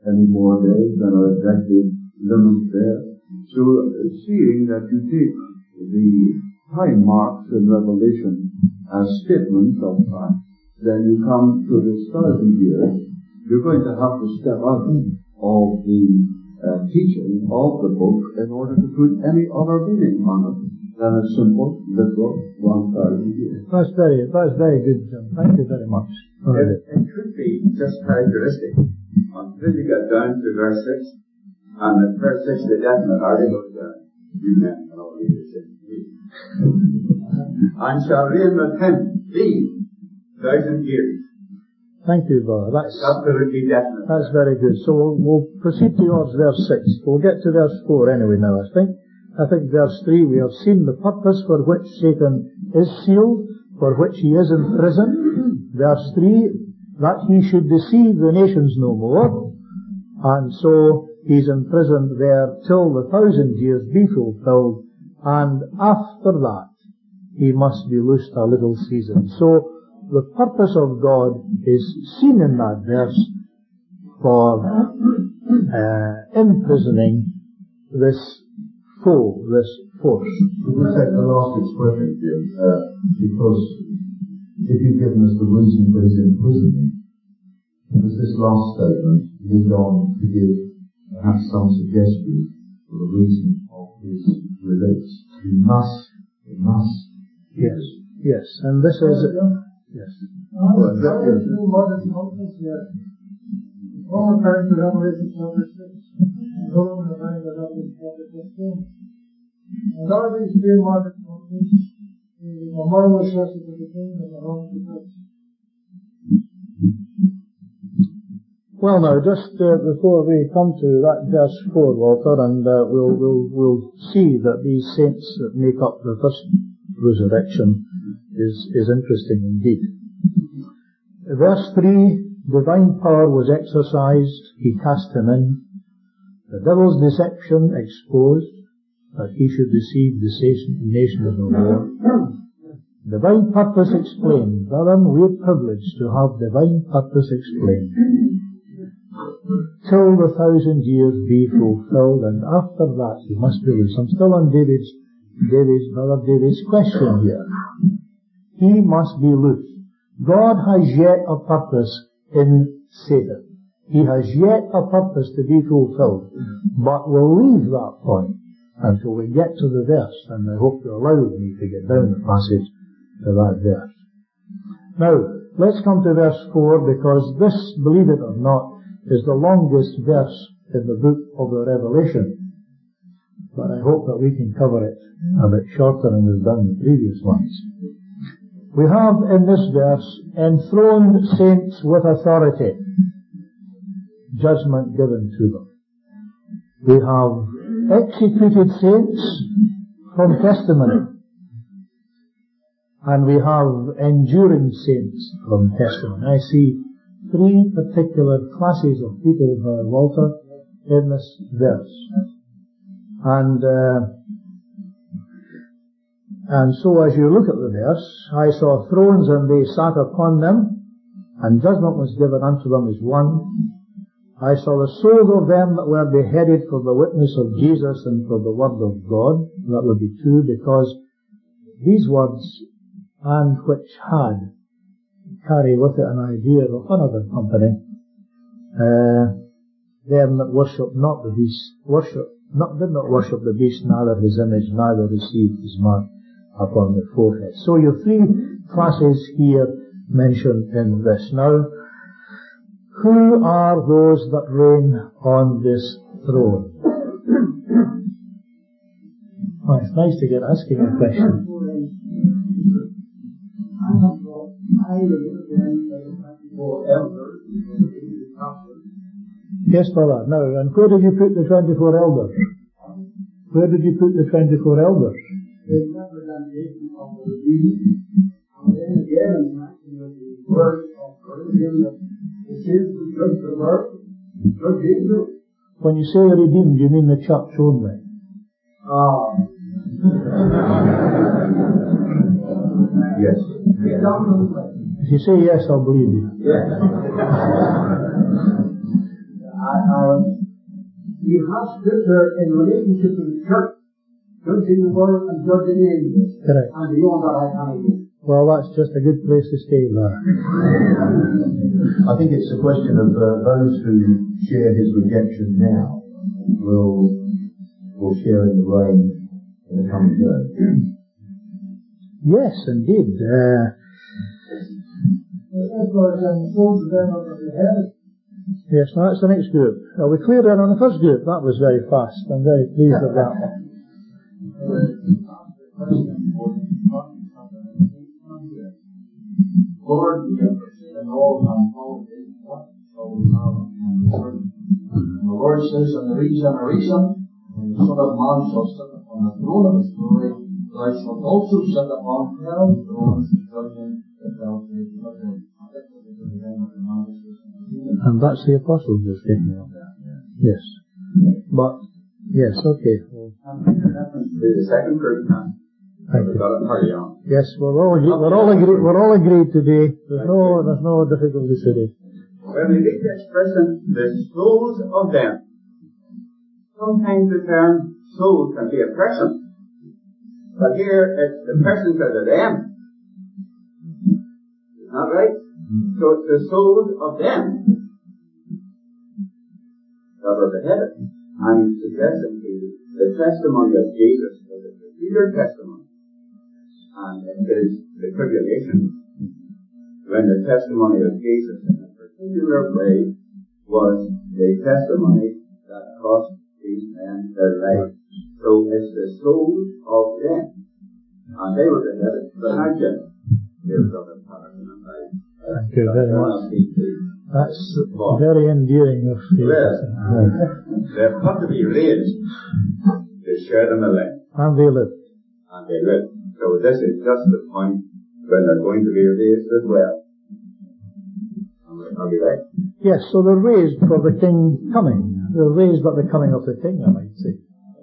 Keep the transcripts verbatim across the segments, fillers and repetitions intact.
any more days than are exactly limits there. So, seeing that you take the time marks in Revelation as statements of fact, then you come to this thousand years, you're going to have to step out of the uh, teaching of the book in order to put any other meaning on it than a simple, literal, one thousand years. That's very, that's very good, Jim. Thank you very much. It, it could be just characteristic until you get down to verse six, and at verse six the definite article there, you men and all leaders in me, and shall reign with him thee thousand years. Thank you, brother. That's, absolutely definite. That's very good. So we'll, we'll proceed towards verse six. We'll get to verse four anyway now, I think. I think verse three, we have seen the purpose for which Satan is sealed, for which he is in prison. Verse three, that he should deceive the nations no more. And so he's imprisoned there till the thousand years be fulfilled. And after that, he must be loosed a little season. So the purpose of God is seen in that verse for uh, imprisoning this foe, this force. We'll take the last expression here, uh, because if you've given us the reason for his imprisonment, there's this last statement lead on to give perhaps some suggestion for the reason of his release. He must, he must. Yes, yes, and this is, yes. Well, that is two modern concepts here. One referring to Revelation chapter six, and the other one referring to Revelation chapter fifteen. And out of these three modern concepts, the moral necessity of the king and the wrong to touch. Well, now, just uh, before we come to that verse four, Walter, and uh, we'll, we'll, we'll see that these saints that make up the first resurrection is, is interesting indeed. Verse three, divine power was exercised, he cast him in, the devil's deception exposed, that he should deceive the nations no more. Divine purpose explained. Brethren, we're privileged to have divine purpose explained. Till the thousand years be fulfilled, and after that he must be loosed. I'm still on David's, David's, brother David's question here. He must be loosed. God has yet a purpose in Satan. He has yet a purpose to be fulfilled. But we'll leave that point until we get to the verse, and I hope you allow me to get down the passage to that verse. Now, let's come to verse four, because this, believe it or not, is the longest verse in the book of the Revelation. But I hope that we can cover it a bit shorter than we've done the previous ones. We have in this verse, enthroned saints with authority, judgment given to them. We have executed saints from testimony. And we have enduring saints from testimony. I see three particular classes of people, uh, Walter, in this verse. And, uh, and so as you look at the verse, I saw thrones and they sat upon them, and judgment was given unto them as one. I saw the souls of them that were beheaded for the witness of Jesus and for the word of God. That would be two, because these words, and which had, carry with it an idea of another company. Uh, them that worship not the beast, worship, not, did not worship the beast, neither his image, neither received his mark upon the forehead. So you have three classes here mentioned in this. Now, who are those that reign on this throne? Oh, it's nice to get asking a question. Yes, brother. Now, and where did you put the twenty-four elders? Where did you put the twenty-four elders? The representation of the beast, and then again, the word of God, the sins of the world, the Jesus. When you say redeemed, you mean the church only? Ah. Yes. If you say yes, I'll believe you. Yes. uh, you have scripture in relationship to the church, judging the world and judging the angels. Correct. And beyond that I can't go. Well, that's just a good place to stay there. I think it's a question of uh, those who share his rejection now will will share in the reign in the coming day. Yes, indeed. Uh, yes, now that's the next group. Are we clear then on the first group? That was very fast. I'm very pleased with that. Lord, we have and all and all is what shall we have and return. The Lord says, and the reason a reason, when the Son of Man shall sit upon the throne of his glory, thou shalt also sit upon twelve thrones, judging the twelve tribes of Israel. And that's the apostles who's taking up there. Yes. But, yes, okay. And in reference to the second group now. Thank you. Hurry on. Yes, we're all agreed, we're all agreed, we're all agreed today. There's no, there's no difficulty today. When we read the expression, the souls of them, sometimes the term soul can be a person. But here, it's the persons of the them. Isn't that right? So it's the souls of them that are beheaded. I'm suggesting to you, the testimony of Jesus was a peculiar testimony. And it is the tribulation, when the testimony of Jesus in a particular way was the testimony that cost these men their lives. So it's the souls of them. And they were beheaded. But now, Jim, here's Brother Patterson and I. Thank you very much. That's very endearing of you. They've got to be raised to share them alive. And they live. And they live. So this is just the point when they're going to be raised as well. Are we right? Yes, so they're raised for the king coming. They're raised at the coming of the king, I might say.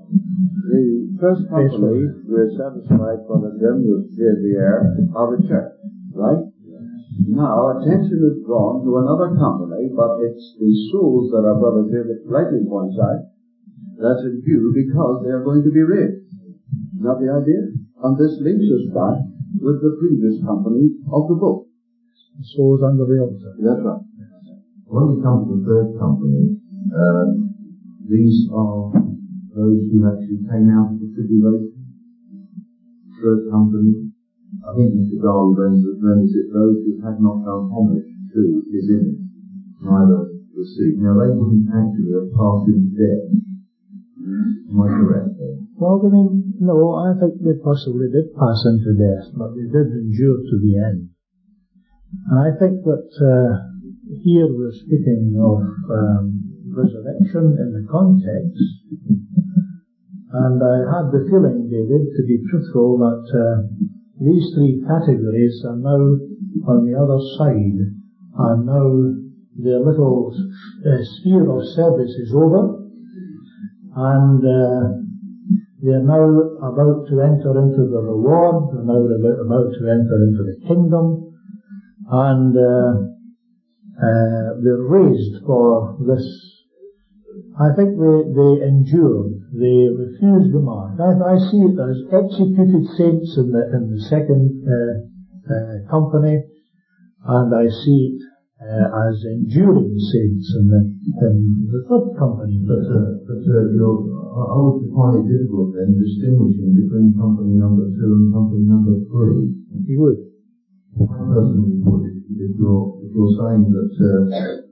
The first company, we're satisfied for the them who share the air of the church, right? Now, attention is drawn to another company, but it's the souls that our brother David rightly points out that's in view because they're going to be raised. Not the idea? And this links us back with the previous company of the book. The souls under the altar. That's right. When we come to the third company, uh, these are those who actually came out of the tribulation. Third company, I think Mister Darley renders it those who had not done homage to his image, neither received. Now they wouldn't actually have passed into death. Am I correct there? Well, I mean, no, I think they possibly did pass into death, but they did endure to the end. And I think that uh, here we're speaking of um, resurrection in the context, and I had the feeling, David, to be truthful, that uh, these three categories are now on the other side, and now their little uh, sphere of service is over, and uh, they're now about to enter into the reward, they're now about, about to enter into the kingdom, and uh, uh, they're raised for this. I think they, they endured, they refused the mark. I, I see it as executed saints in the, in the second uh, uh, company, and I see it uh, as enduring saints in the, in the third company. But, uh, but uh, you're, I would find it difficult then distinguishing between company number two and company number three. You would? I personally would, if you're, if you're saying that uh,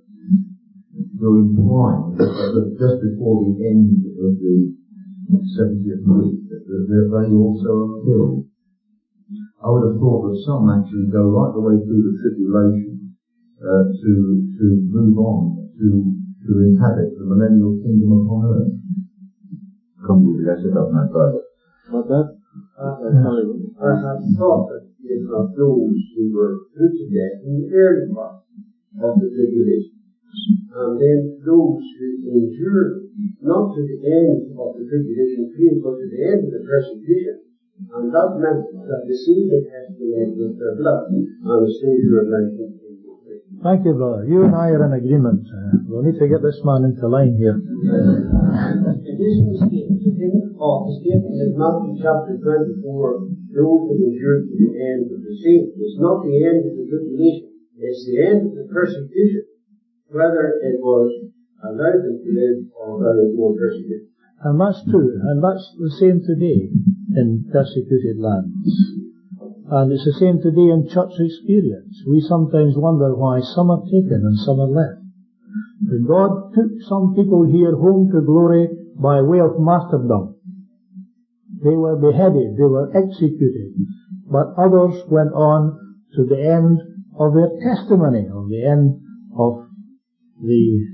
you're implying that, that just before the end of the seventieth week that, that, that they also are killed. I would have thought that some actually go right the way through the tribulation uh, to to move on to to inhabit the millennial kingdom upon earth. Come be blessed of my brother. But that, uh, I have thought that it's not those who were put to death in the early part of the tribulation, and then those who endured not to the end of the tribulation period, but to the end of the persecution. And that meant that they sealed the testimony with their blood and stayed your life in the Thank you, brother. You and I are in agreement. Uh, we'll need to get this man into line here. It is a mistake to think of the statement in Matthew chapter twenty-four, those that endure to the end of the saints. It's not the end of the tribulation, it's the end of the persecution, whether it was allowed them to live or whether it was persecuted. And that's true, and that's the same today in persecuted lands. And it's the same today in church experience. We sometimes wonder why some are taken and some are left. And God took some people here home to glory by way of martyrdom. They were beheaded, they were executed, but others went on to the end of their testimony, or the end of the...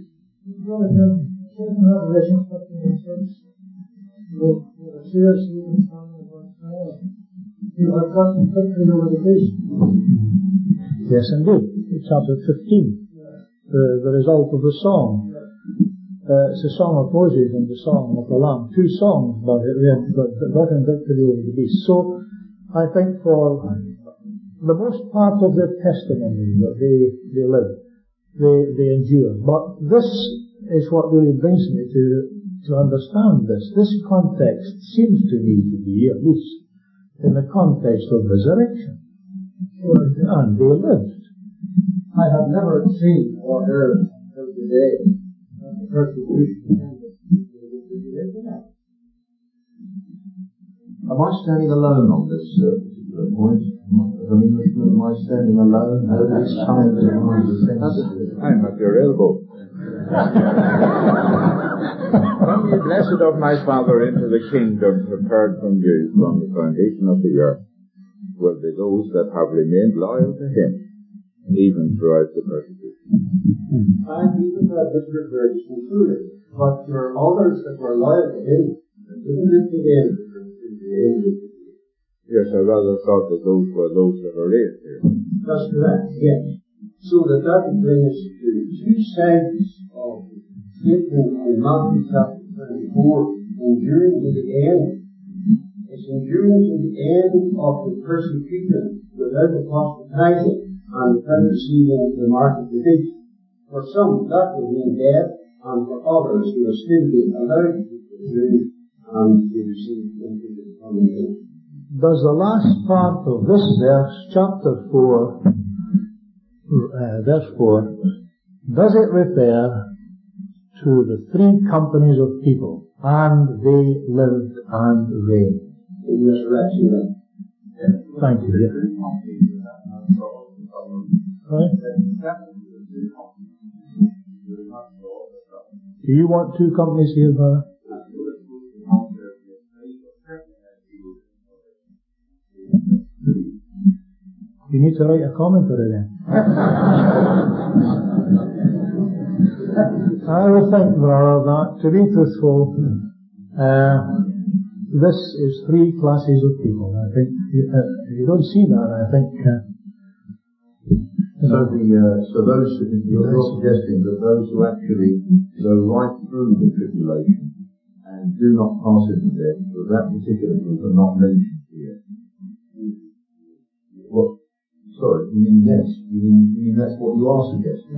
Yes, indeed. Chapter fifteen. The, the result of the song. Uh, it's the song of Moses and the song of the Lamb. Two songs, but they got in victory over the beast. So, I think for the most part of their testimony that they, they live, they, they endure. But this is what really brings me to, to understand this. This context seems to me to be, at least, in the context of resurrection. And they lived. I have never seen or heard of the day of the persecution. Am I standing alone on this uh, particular point? As an Englishman, am I standing alone? Nobody's coming to my defense. I'm at your elbow. Come ye blessed of my Father into the kingdom prepared from you from the foundation of the earth will be those that have remained loyal to him even throughout the persecution. And even that this verse is included, but there are others that were loyal to him and didn't live to the end of the end. Yes, I rather thought that those were those that are raised here. That's correct, yes. So that that would bring us to two sides of the statement in Matthew chapter twenty-four, enduring to the end. It's enduring to the end of the persecution without apostatizing and without receiving the mark of the beast. For some, that would mean death, and for others, who will still be allowed to pursue and to receive into the coming kingdom. Does the last part of this verse, chapter four, uh, verse four, does it refer to the three companies of people, and they lived and reigned? In resurrection, then. Thank you. Right? Do you want two companies here, brother? You need to write a commentary then. I would think, brother, that to be truthful, uh, this is three classes of people. I think you, uh, you don't see that. I think. Uh, so the uh, so those you're suggesting that those who actually go right through the tribulation and do not pass into death, that that particular group are not mentioned here. What? Sorry, you mean yes? You mean, you mean that's what you are suggesting?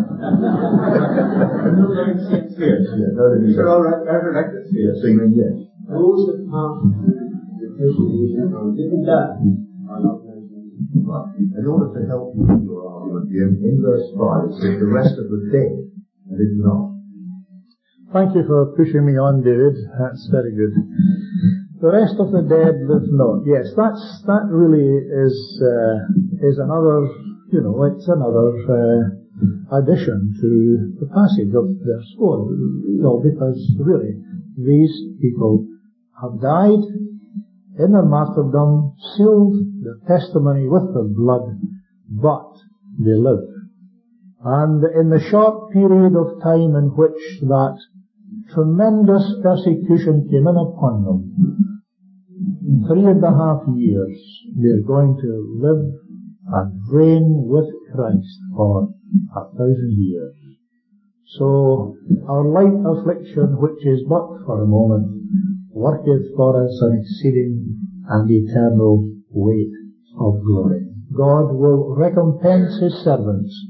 Yes, yeah, no, You're all right, resurrected. Yeah, so you mean yes? Those that pass through the persecution and didn't die are not mentioned. Right. In order to help you with your argument, Jim, in verse five it says the rest of the dead did not. Thank you for pushing me on, David. That's very good. The rest of the dead lived not. Yes, that's that really is uh, is another, you know, it's another uh, addition to the passage of verse four. No, because really these people have died in their martyrdom, sealed their testimony with their blood, but they live. And in the short period of time in which that tremendous persecution came in upon them, in three and a half years, they're going to live and reign with Christ for a thousand years. So, our light affliction, which is but for a moment, worketh for us an exceeding and eternal weight of glory. God will recompense His servants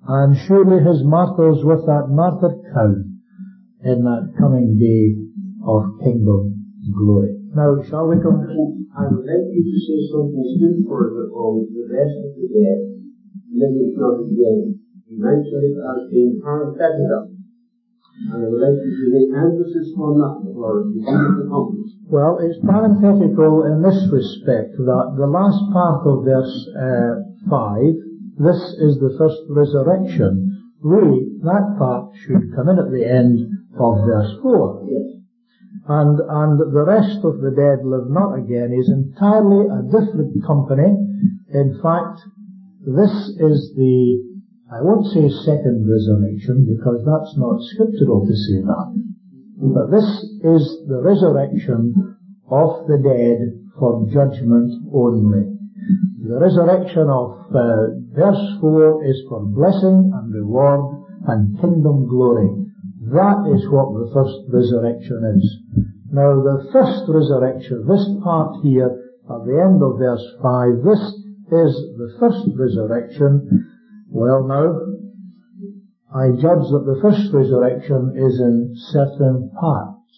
and surely his martyrs with that martyr crown in that coming day of kingdom glory. Now, shall we come to... I would like you to say something still further on the rest of the dead living not again. You mentioned it as being parenthetical. And I would like you to lay emphasis on that for the accomplishment. Well, it's parenthetical in this respect that the last part of verse uh, five, this is the first resurrection. Really, that part should come in at the end of verse four. Yes. And, and the rest of the dead live not again is entirely a different company. In fact, this is the, I won't say second resurrection, because that's not scriptural to say that. But this is the resurrection of the dead for judgment only. The resurrection of uh, verse four is for blessing and reward and kingdom glory. That is what the first resurrection is. Now, the first resurrection, this part here at the end of verse five, this is the first resurrection. Well, now, I judge that the first resurrection is in certain parts.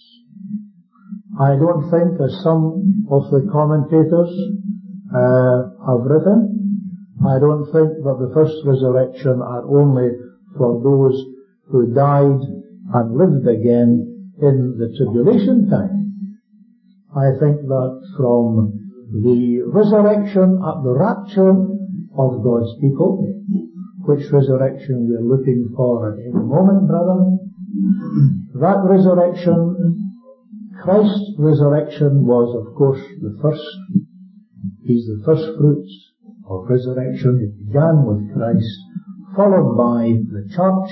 I don't think, as some of the commentators uh, have written, I don't think that the first resurrection are only for those who died and lived again in the tribulation time. I think that from the resurrection at the rapture of God's people, which resurrection we're looking for at any moment, brother, that resurrection, Christ's resurrection was, of course, the first. He's the first fruits of resurrection. It began with Christ, followed by the church,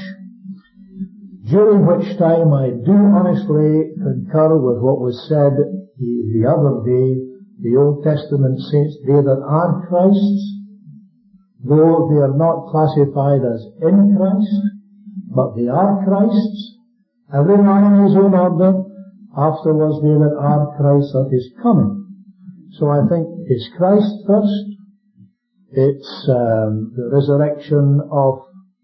during which time I do honestly concur with what was said the, the other day, the Old Testament saints, they that are Christ's, though they are not classified as in Christ, but they are Christ's, every man in his own order, afterwards they that are Christ's at his coming. So I think it's Christ first, it's um, the resurrection of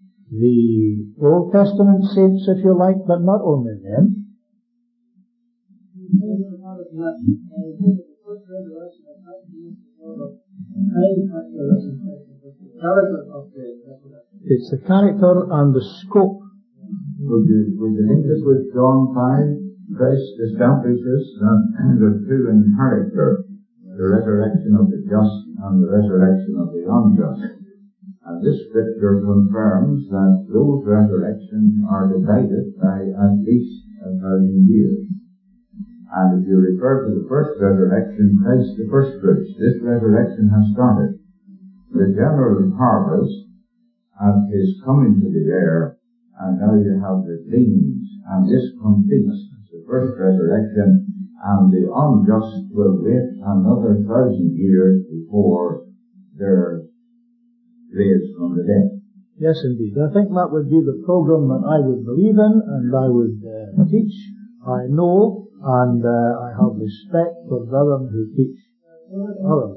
the Old Testament saints, if you like, but not only them. It's the character and the scope. Would you, would you link this with John five? Christ establishes that the two in character, the resurrection of the just and the resurrection of the unjust. And this scripture confirms that those resurrections are divided by at least a thousand years. And if you refer to the first resurrection, Christ the first fruits, this resurrection has started. The general harvest at his coming to the air, and now you have the gleanings, and this completes the first resurrection, and the unjust will wait another thousand years before they're raised from the dead. Yes, indeed. I think that would be the program that I would believe in and I would uh, teach. I know and uh, I have respect for brethren who teach others.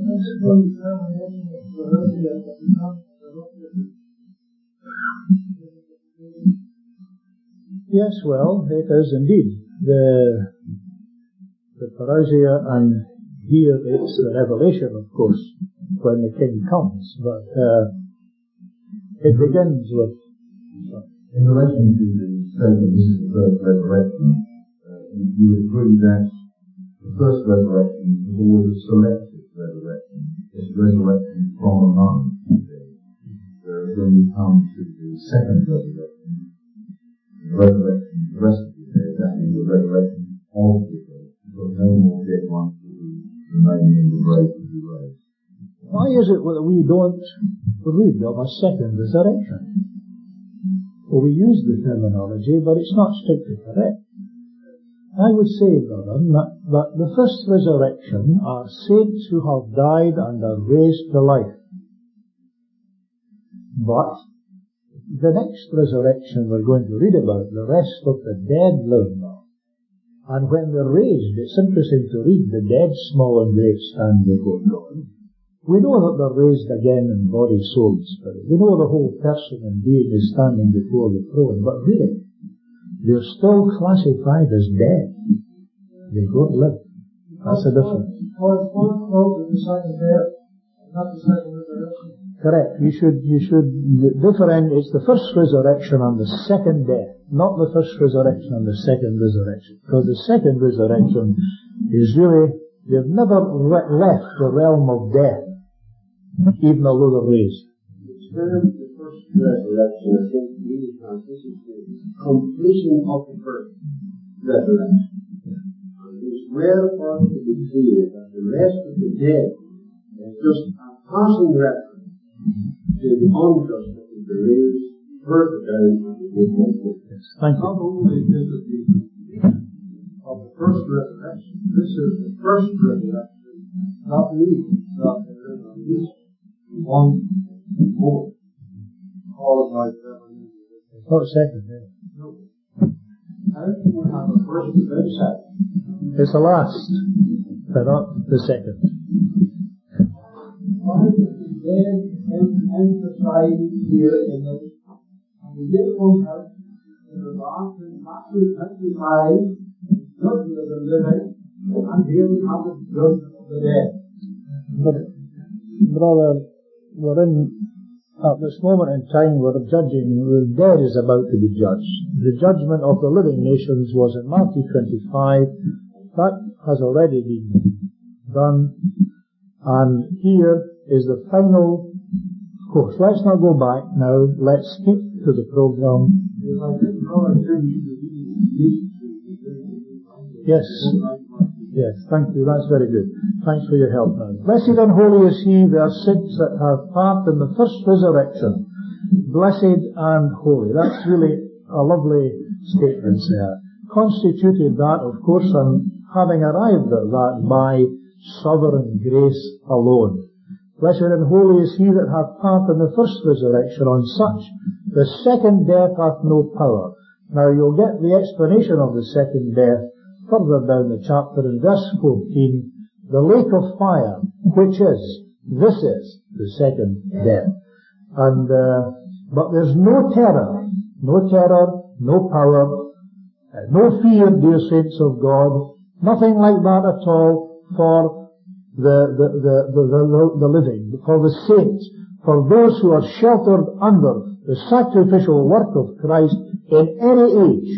Yes, well, it is indeed. The, the parousia, and here it's the revelation, of course, when the King comes, but uh, it begins with... In relation to the statement, this is the first resurrection, uh, you agree that the first resurrection is always a selective resurrection. It's a resurrection from among people. Whereas when you come to the second resurrection, the resurrection of the rest of the day, that is the resurrection of the day, because no more dead ones will be remaining in the grave to be raised. Why is it that we don't read of a second resurrection? Well, we use the terminology, but it's not strictly correct. I would say, brethren, that, that the first resurrection are saints who have died and are raised to life. But the next resurrection we're going to read about, the rest of the dead live not. And when they're raised, it's interesting to read the dead, small and great, stand before God. We know that they're raised again in body, soul, and spirit. We know the whole person and being is standing before the throne, but really, they're still classified as dead. They don't live. That's the difference. God's fourth hope is the second death, not the second resurrection. Correct. You should, you should differentiate. It's the first resurrection and the second death, not the first resurrection and the second resurrection. Because the second resurrection is really, they've never re- left the realm of death, even although they're raised. The term, the first resurrection, I think really transitions to completion of the first resurrection. And it's well for us to be clear that the rest of the dead is just a passing reference to the unjust that will be raised further down on the day of the Yes. Thank you. Not only is it the completion of the first resurrection, this is the first resurrection, not leaving, not there is at least one more. All of my family. It's not second death. No. How can we have a first without a second? It's the last, but not the second. Why is the dead emphasized here in this? And we did point out in the last in Matthew twenty-five, judgment of the living, and here we have the judgment of the dead. But, brother, we're in, at this moment in time, we're judging, the dead is about to be judged. The judgment of the living nations was in Matthew twenty-five. That has already been done. And here is the final course. Let's not go back now. Let's keep to the program. Yes. Yes, thank you. That's very good. Thanks for your help now. Blessed and holy is he, their saints that have part in the first resurrection. Blessed and holy. That's really a lovely statement there. Constituted that, of course, and having arrived at that by sovereign grace alone. Blessed and holy is he that hath part in the first resurrection. On such the second death hath no power. Now you'll get the explanation of the second death further down the chapter in verse fourteen. The lake of fire, which is, this is the second death. And, uh, but there's no terror, no terror, no power, uh, no fear, dear saints of God, nothing like that at all for the, the, the, the, the, the living, for the saints, for those who are sheltered under the sacrificial work of Christ in any age.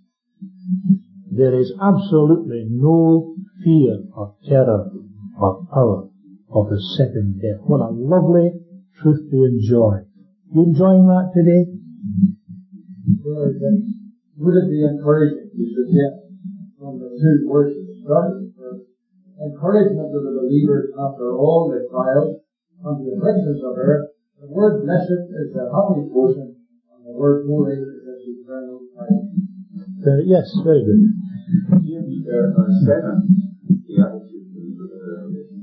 There is absolutely no fear or terror or power of the second death. What a lovely truth to enjoy. You enjoying that today? Well, then, would it be encouraging to suggest from the two words of the starting verse, encouragement to the believers after all the trials and the afflictions of earth? The word blessed is the happy portion, and the word holy is its eternal title. Uh, yes, very good. James there are seven the attitude to the revelation.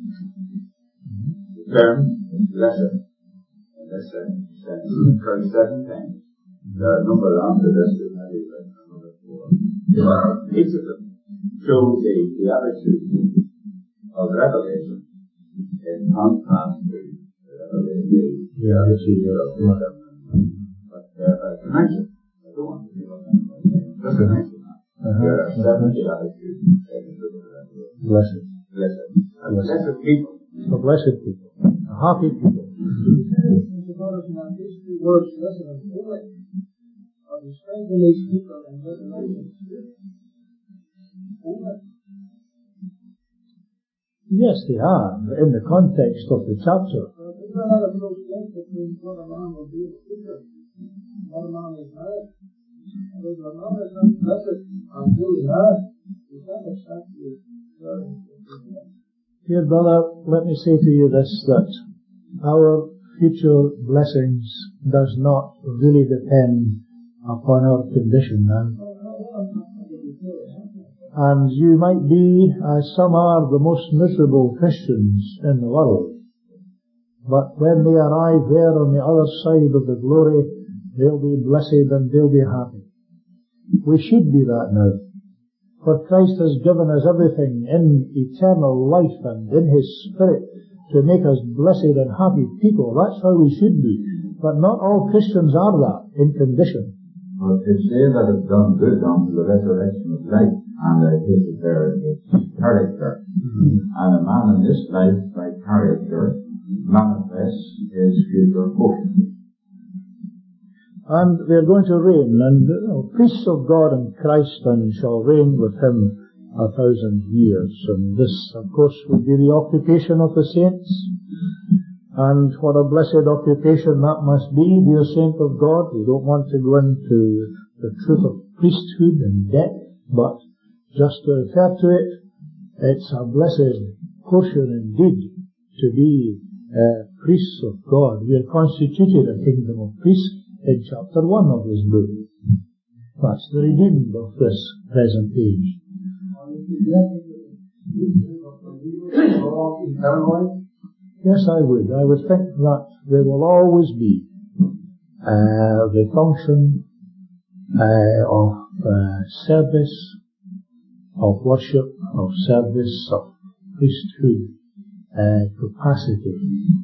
The term is blessed. In this sense, it occurs seven times. There are a number after this that maybe another four. Each of them shows the, the attitude of revelation in contrast to the revelation. The attitude of But there are dimensions. I don't want to give up on that. Just a mention. Uh-huh. There are seventy attitudes in the revelation. Blessed. Blessed. And blessed people. The blessed people. The happy people. These two words, blessed and holy, are describing these people in Revelation. Yes, they are, in the context of the chapter. Is there not a close link between what a man will be in the future and what a man is now? And if a man is not blessed and holy now, is that exactly very important? Dear brother, let me say to you this, that our future blessings does not really depend upon our condition now. And you might be, as some are, the most miserable Christians in the world. But when they arrive there on the other side of the glory, they'll be blessed and they'll be happy. We should be that now. For Christ has given us everything in eternal life and in His Spirit to make us blessed and happy people. That's how we should be. But not all Christians are that in condition. But it's they that have done good unto the resurrection of life, and uh, it is their its character. Mm-hmm. And a man in this life, by character, manifests his future hope. And they're going to reign, and you know, priests of God and Christ, and shall reign with him a thousand years. And this, of course, would be the occupation of the saints. And what a blessed occupation that must be, dear saint of God. We don't want to go into the truth of priesthood in depth, but just to refer to it, it's a blessed portion indeed to be uh, priests of God. We are constituted a kingdom of priests in chapter one of this book. That's the redeemed of this present age. Yes, I would. I would think that there will always be uh, the function uh, of uh, service, of worship, of service, of priesthood uh, capacity,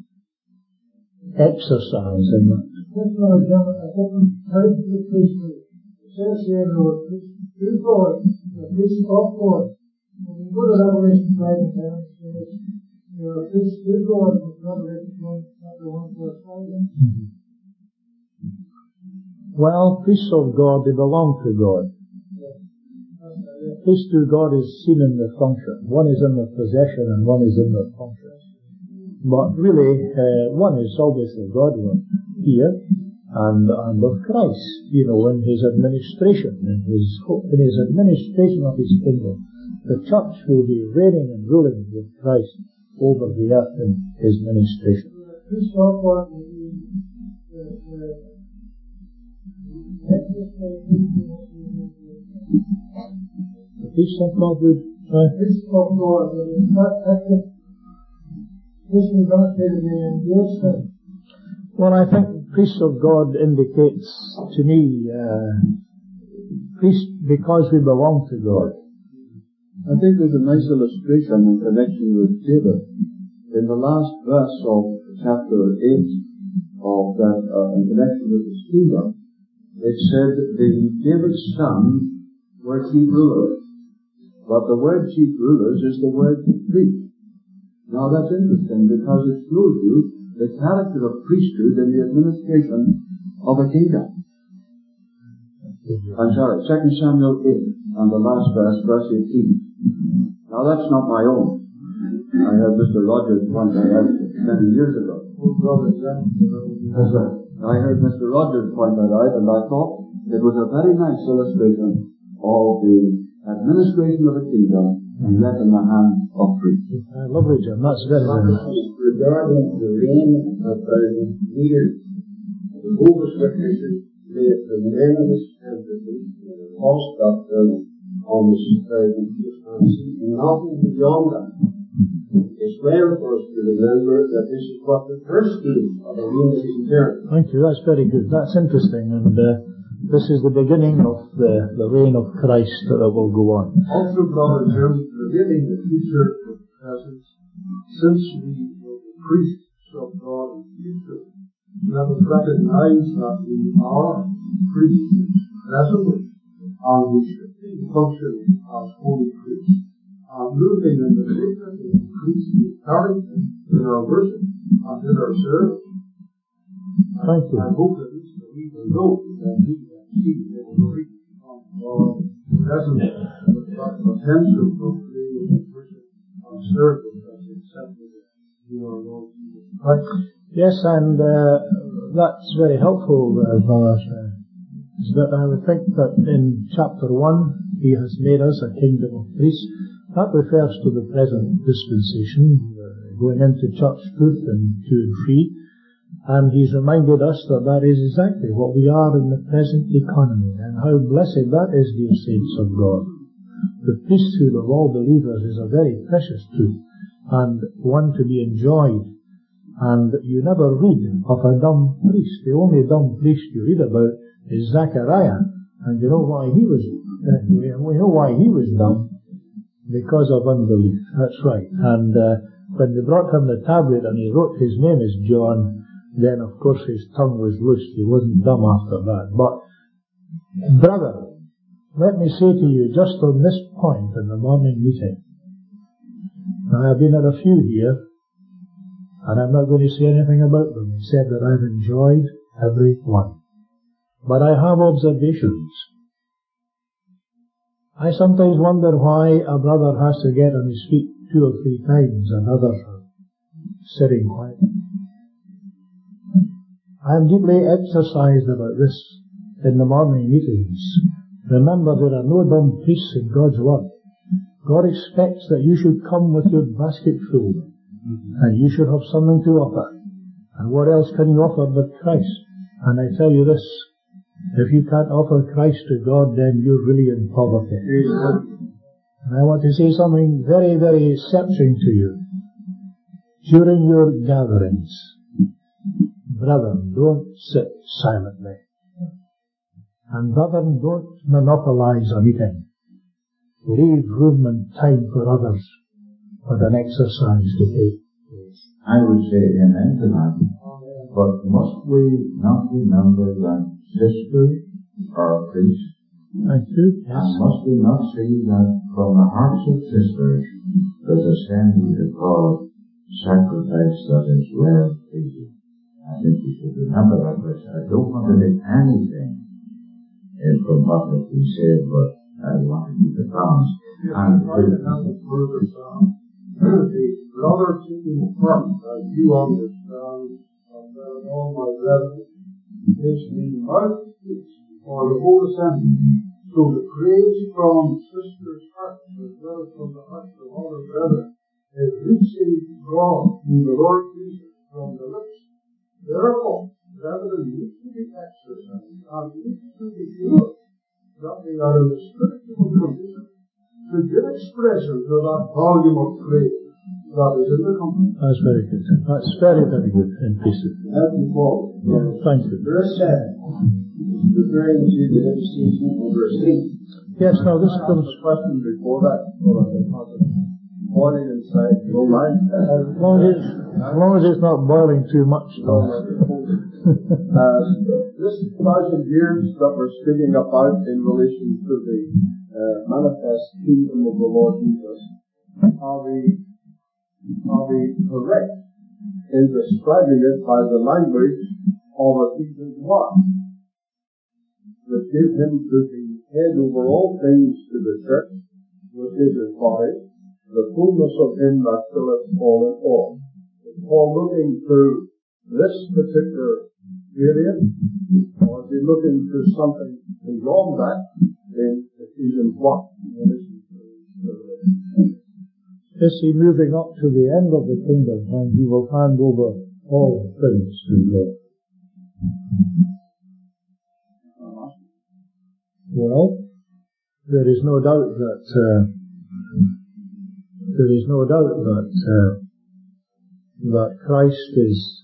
exercise in that. Just for example, I think part of the priesthood, it says here the word priest to God, the priest of God. When we go to Revelation five and ten, it says, you are a priest to God, Revelation one, chapter one, verse five. Mm-hmm. Well, priests of God, they belong to God. Yeah. Priest to God is seen in their function. One is in their possession and one is in their function. But really, uh, one is obviously God here, and, and of Christ, you know, in his administration, in his, in his administration of his kingdom. The church will be reigning and ruling with Christ over the earth in his ministration. The priest of God would, uh, priest of God, not active. Well, I think priest of God indicates to me uh, priest because we belong to God. I think there's a nice illustration in connection with David. In the last verse of chapter eight of that, uh, in connection with the kingdom, it said the David's sons were chief rulers. But the word chief rulers is the word priest. Now that's interesting because it shows you the character of priesthood in the administration of a kingdom. I'm sorry, Second Samuel eight, and the last verse, verse eighteen. Now that's not my own. I heard Mister Rogers point that out many years ago. That's right. I heard Mister Rogers point that out, and I thought it was a very nice illustration of the administration of a kingdom, and yet in the hand of priests. I love it, John. That's very nice. Regarding the reign of thousand years, the Jehovah's Witnesses made tremendous emphasis in the false doctrine on this thousand years, and see nothing beyond that. It's well for us to remember that this is what the first stage of the reign is eternal. Thank you. That's very good. That's interesting, and uh, this is the beginning of the, the reign of Christ that will go on. Also, Brother Jim, revealing the future of the present, since we are the priests of God in the future, let us recognize that we are priests presently, and we should function as holy priests, and moving in the sacred and priestly character in our worship and in our service. Thank you. I hope that each of you will know that we he will reach on God presently with that potential for praise and worship and service as acceptable to our Lord Jesus Christ. Yes, and uh, that's very helpful, uh, Brother. Uh, that I would think that in chapter one, he has made us a kingdom of priests. That refers to the present dispensation, uh, going into church truth and two and three. And he's reminded us that that is exactly what we are in the present economy, and how blessed that is, dear saints of God. The priesthood of all believers is a very precious truth, and one to be enjoyed. And you never read of a dumb priest. The only dumb priest you read about is Zechariah, and you know why he was, uh, we know why he was dumb. Because of unbelief. That's right. And uh, when they brought him the tablet and he wrote his name as John, then of course his tongue was loosed. He wasn't dumb after that. But, brother, let me say to you, just on this point in the morning meeting, now I've been at a few here, and I'm not going to say anything about them, except that I've enjoyed every one. But I have observations. I sometimes wonder why a brother has to get on his feet two or three times and others are sitting quiet. I am deeply exercised about this in the morning meetings. Remember, there are no dumb priests in God's Word. God expects that you should come with your basket full, and you should have something to offer. And what else can you offer but Christ? And I tell you this, if you can't offer Christ to God, then you're really in poverty. And I want to say something very, very searching to you. During your gatherings, brethren, don't sit silently. And brethren, don't monopolize a meeting. Leave room and time for others with an exercise to take. I would say amen to that. But must we not remember that sisters are priests? Thank you. Yes. And must we not see that from the hearts of sisters there's a send to God sacrifice that is well pleasing? I think we should remember that verse. I don't want to make anything in from what we said, but I want to keep it balanced. And the brother taking part, as you understand, and uh, all my brethren, is the mouthpiece for the whole assembly. So the praise from sisters' hearts as well as from the hearts of all the brethren is reaching God through the Lord Jesus from the lips. Therefore, brethren need to be exercised and need to be sure that they are in the spiritual condition to give expression to that volume of praise that is in the company. That's very good. That's very, very good and peaceful. Thank you, Paul. Yeah, thank you. Verse seven, referring to the legislation of verse eight. Yes, now this comes... a question before that. Boiling inside, you don't mind? As long as, as long as it's not boiling too much, though. uh, this thousand years that we're speaking about in relation to the uh, manifest kingdom of the Lord Jesus, are we, are we correct in describing it by the language of Ephesians one, which gives him to be head over all things to the church, which is his body, the fullness of him that filleth all in all. Is Paul looking to this particular period, or is he looking to something beyond that in Ephesians one? Is he moving up to the end of the kingdom and he will hand over all things to the Lord? Well, there is no doubt that uh, there is no doubt that uh, that Christ is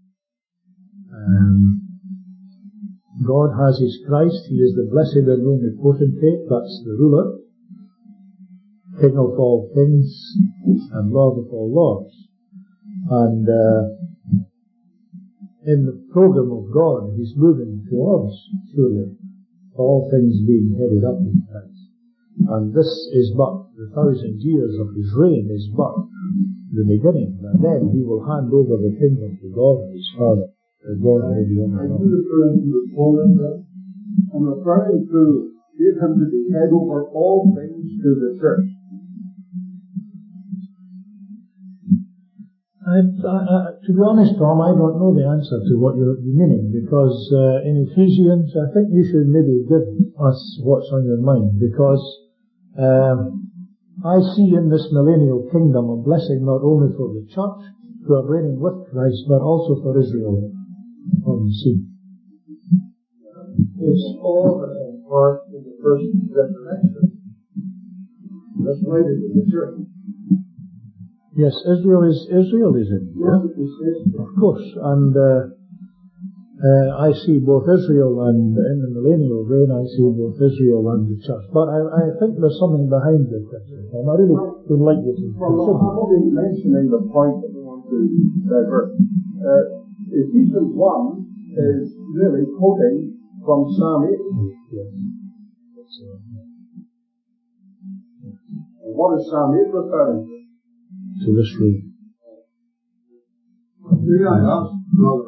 um, God has his Christ. He is the blessed and only potentate. That's the ruler, King of all kings and Lord of all lords. And uh, in the program of God, he's moving towards surely all things being headed up in Christ. And this is but the thousand years of his reign is but the beginning. And then he will hand over the kingdom to God his Father. The God may be on the I'm referring to the fullness. I'm referring to give him to be head over all things to the church. I, I, I, to be honest, Tom, I don't know the answer to what you're meaning, because uh, in Ephesians, I think you should maybe give us what's on your mind, because um, I see in this millennial kingdom a blessing not only for the church, who are reigning with Christ, but also for Israel on the sea. It's all in part in the first resurrection. That's why it is in the church. Yes, Israel is Israel is in here, of course, and uh, Uh, I see both Israel and, in the millennial reign, I see both Israel and the church. But I, I think there's something behind the question. And I really would like you to Well, I'm only mentioning the point that we want to divert. Uh, Ephesians one is really quoting from Psalm eight. Yes. What is Psalm eight referring to? To this reign. May I ask, brother,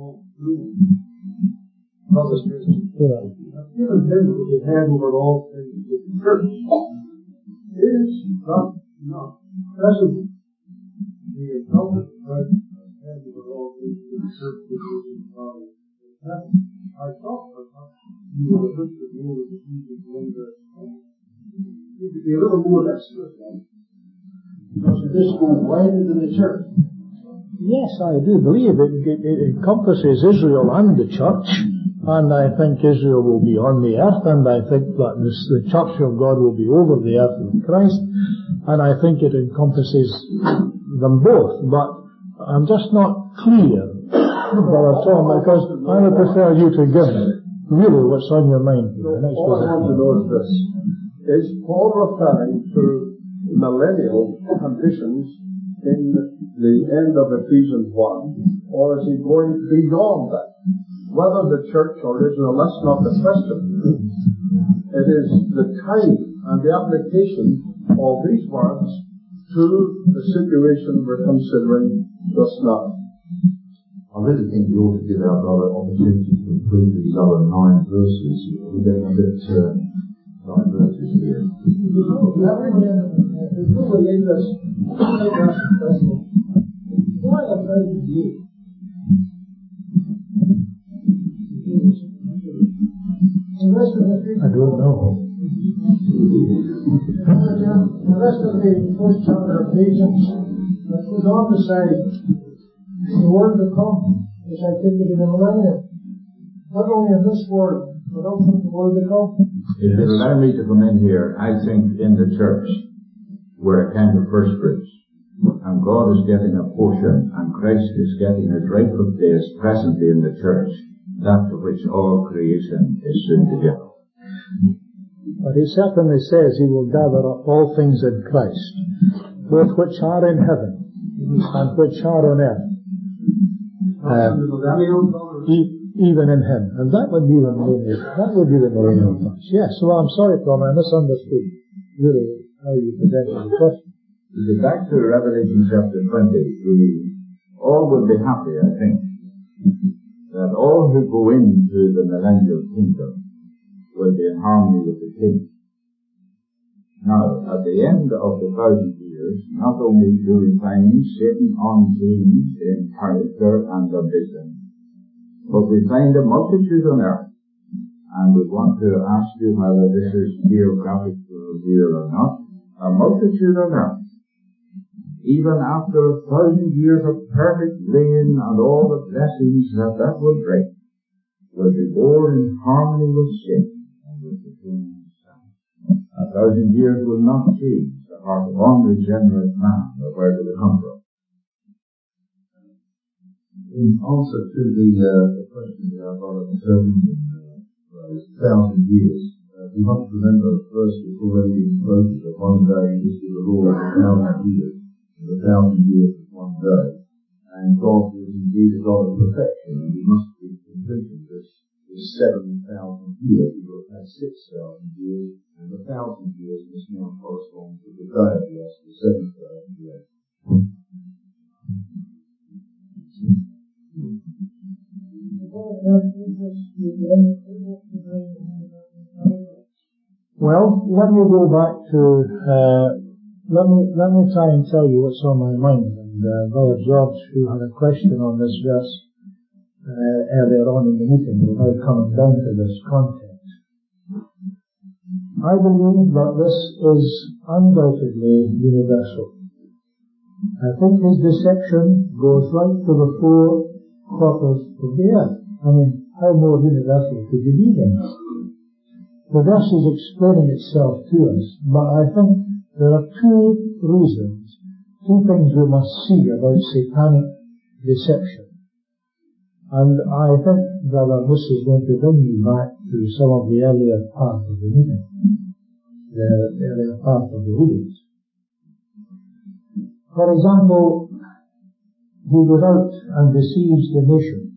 brother Christian, Yeah. given him to be head over all things to the church, is not not present the exalted Christ as head over all things to the church which is in Father in heaven? I thought perhaps you would have looked at more of the Ephesians one verse ten. It would be a little more explicit. Because it is go wider than the church. Yes, I do believe it, it, it encompasses Israel and the church, and I think Israel will be on the earth, and I think that this, the church of God will be over the earth with Christ, and I think it encompasses them both, but I'm just not clear, Brother Tom, because I would prefer you to give really what's on your mind. No, all I want to know is this. Is Paul referring to millennial conditions in the end of Ephesians one, or is he going beyond that? Whether the church or Israel, that's not the question. It is the time and the application of these words to the situation we're considering just now. I really think we ought to give our brother opportunity to include these other nine verses. We're getting a bit uh, diverted here. Before we end this, I ask a question. Why a thousand years? The rest of the I don't know. The rest of the first chapter of Ephesians goes on to say the world to come is activity in the millennium. Not only in this world, but also in the world to come. If you'll allow me to come in here, I think in the church we're a kind of first fruits. And God is getting a portion, and Christ is getting his rightful place presently in the church, that to which all creation is soon to give. But he certainly says he will gather up all things in Christ, both which are in heaven and which are on earth, uh, e- even in him. And that would be the millennial. That would be the millennial touch. Yes. Well, I'm sorry, Tom, I misunderstood really how you presented the question. To get back to Revelation chapter twenty, we all will be happy, I think, that all who go into the millennial kingdom will be in harmony with the King. Now, at the end of the thousand years, not only do we find Satan unchanged in character and ambition, but we find a multitude on earth. And we want to ask you whether this is geographical here or not. A multitude on earth, even after a thousand years of perfect reign and all the blessings that that will bring, will be born in harmony with sin and with the King's Son. A thousand years will not change the heart of unregenerate man, or where do they come from? In answer to the, uh, the question that our brother concerning uh, those thousand years, uh, we must remember first it's already in quoted that one day is the Lord of a thousand years. A thousand years is one day, and God is indeed a God of perfection, and we must be completing this, this seven thousand years. We will have had six thousand years, and a thousand years must now correspond to the day of yes, the seven thousand years. Well, let me go back to uh, Let me, let me try and tell you what's on my mind. And uh, Brother George, who had a question on this verse uh, earlier on in the meeting, we're now coming down to this context. I believe that this is undoubtedly universal. I think his deception goes right to the four quarters of the earth. I mean, how more universal could you be than that? The verse is explaining itself to us, but I think there are two reasons, two things we must see about satanic deception. And I think, brother, this is going to bring me back to some of the earlier part of the meeting, the earlier part of the readings. For example, he goes out and deceives the nations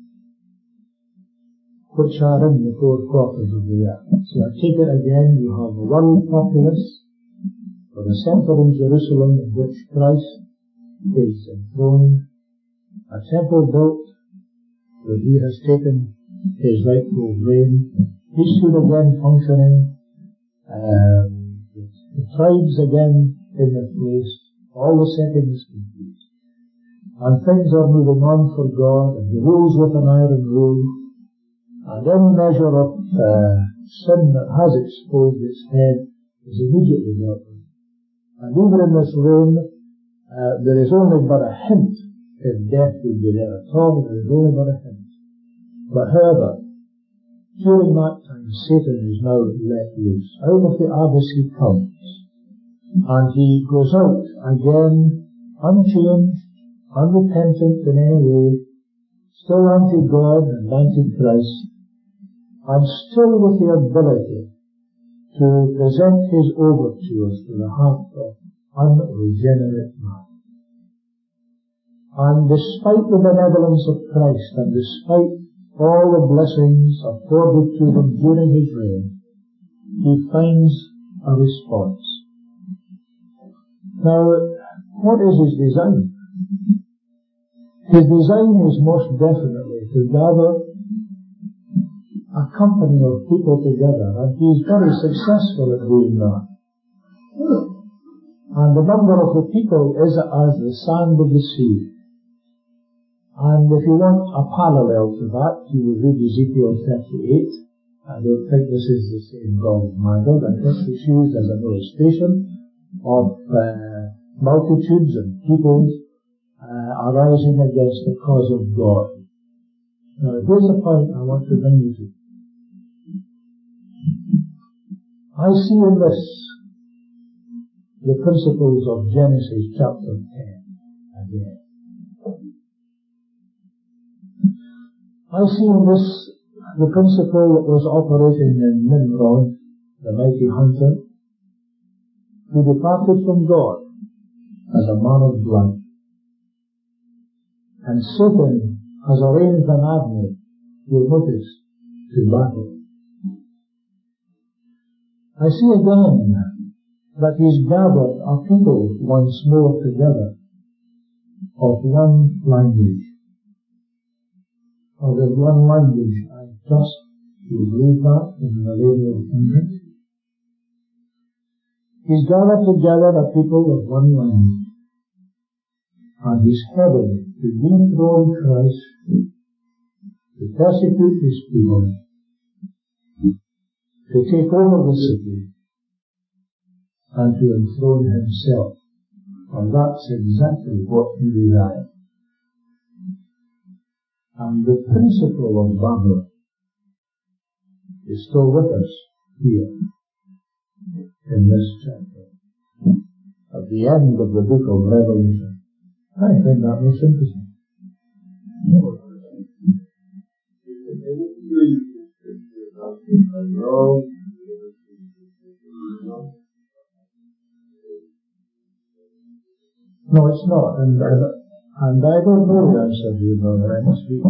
which are in the four quarters of the earth. So I take it again, you have a world populace with a centre in Jerusalem in which Christ is enthroned, a temple built where he has taken his rightful reign, priesthood again functioning, um, the tribes again in their place, all the settings complete. And things are moving on for God, and he rules with an iron rule, and any measure of uh, sin that has exposed its head is immediately dealt with. And even in this reign, uh, there is only but a hint, if death would be there at all, there is only but a hint. But however, during that time, Satan is now let loose. Out of the abyss he comes, and he goes out again, unchanged, unrepentant in any way, still anti-God and anti-Christ, and still with the ability to present his overtures to the heart of unregenerate man. And despite the benevolence of Christ, and despite all the blessings afforded to him during his reign, he finds a response. Now, what is his design? His design is most definitely to gather a company of people together, and he is very successful at doing that. And the number of the people is as the sand of the sea. And if you want a parallel to that, you will read Ezekiel thirty-eight. I don't think this is the same Gog and Magog. I think it's used as an illustration of uh, multitudes and peoples uh, arising against the cause of God. Now, here's the point I want to bring you to. I see in this the principles of Genesis chapter ten again. I see in this the principle that was operating in Nimrod, the mighty hunter, who departed from God as a man of blood. And Satan has arranged an avenue, you'll notice, to battle. I see again that he's gathered a people once more together of one language. Or there's one language, I trust you believe that in the labor of English. He's gathered together a people of one language, and he's heading to dethrone Christ, to persecute his people, to take over the city, and to enthrone himself. And that's exactly what he desired. And the principle of Babylon is still with us here in this chapter, at the end of the book of Revelation. I find that most interesting. No, it's not, and uh, and I don't know the answer to you, brother. I must be.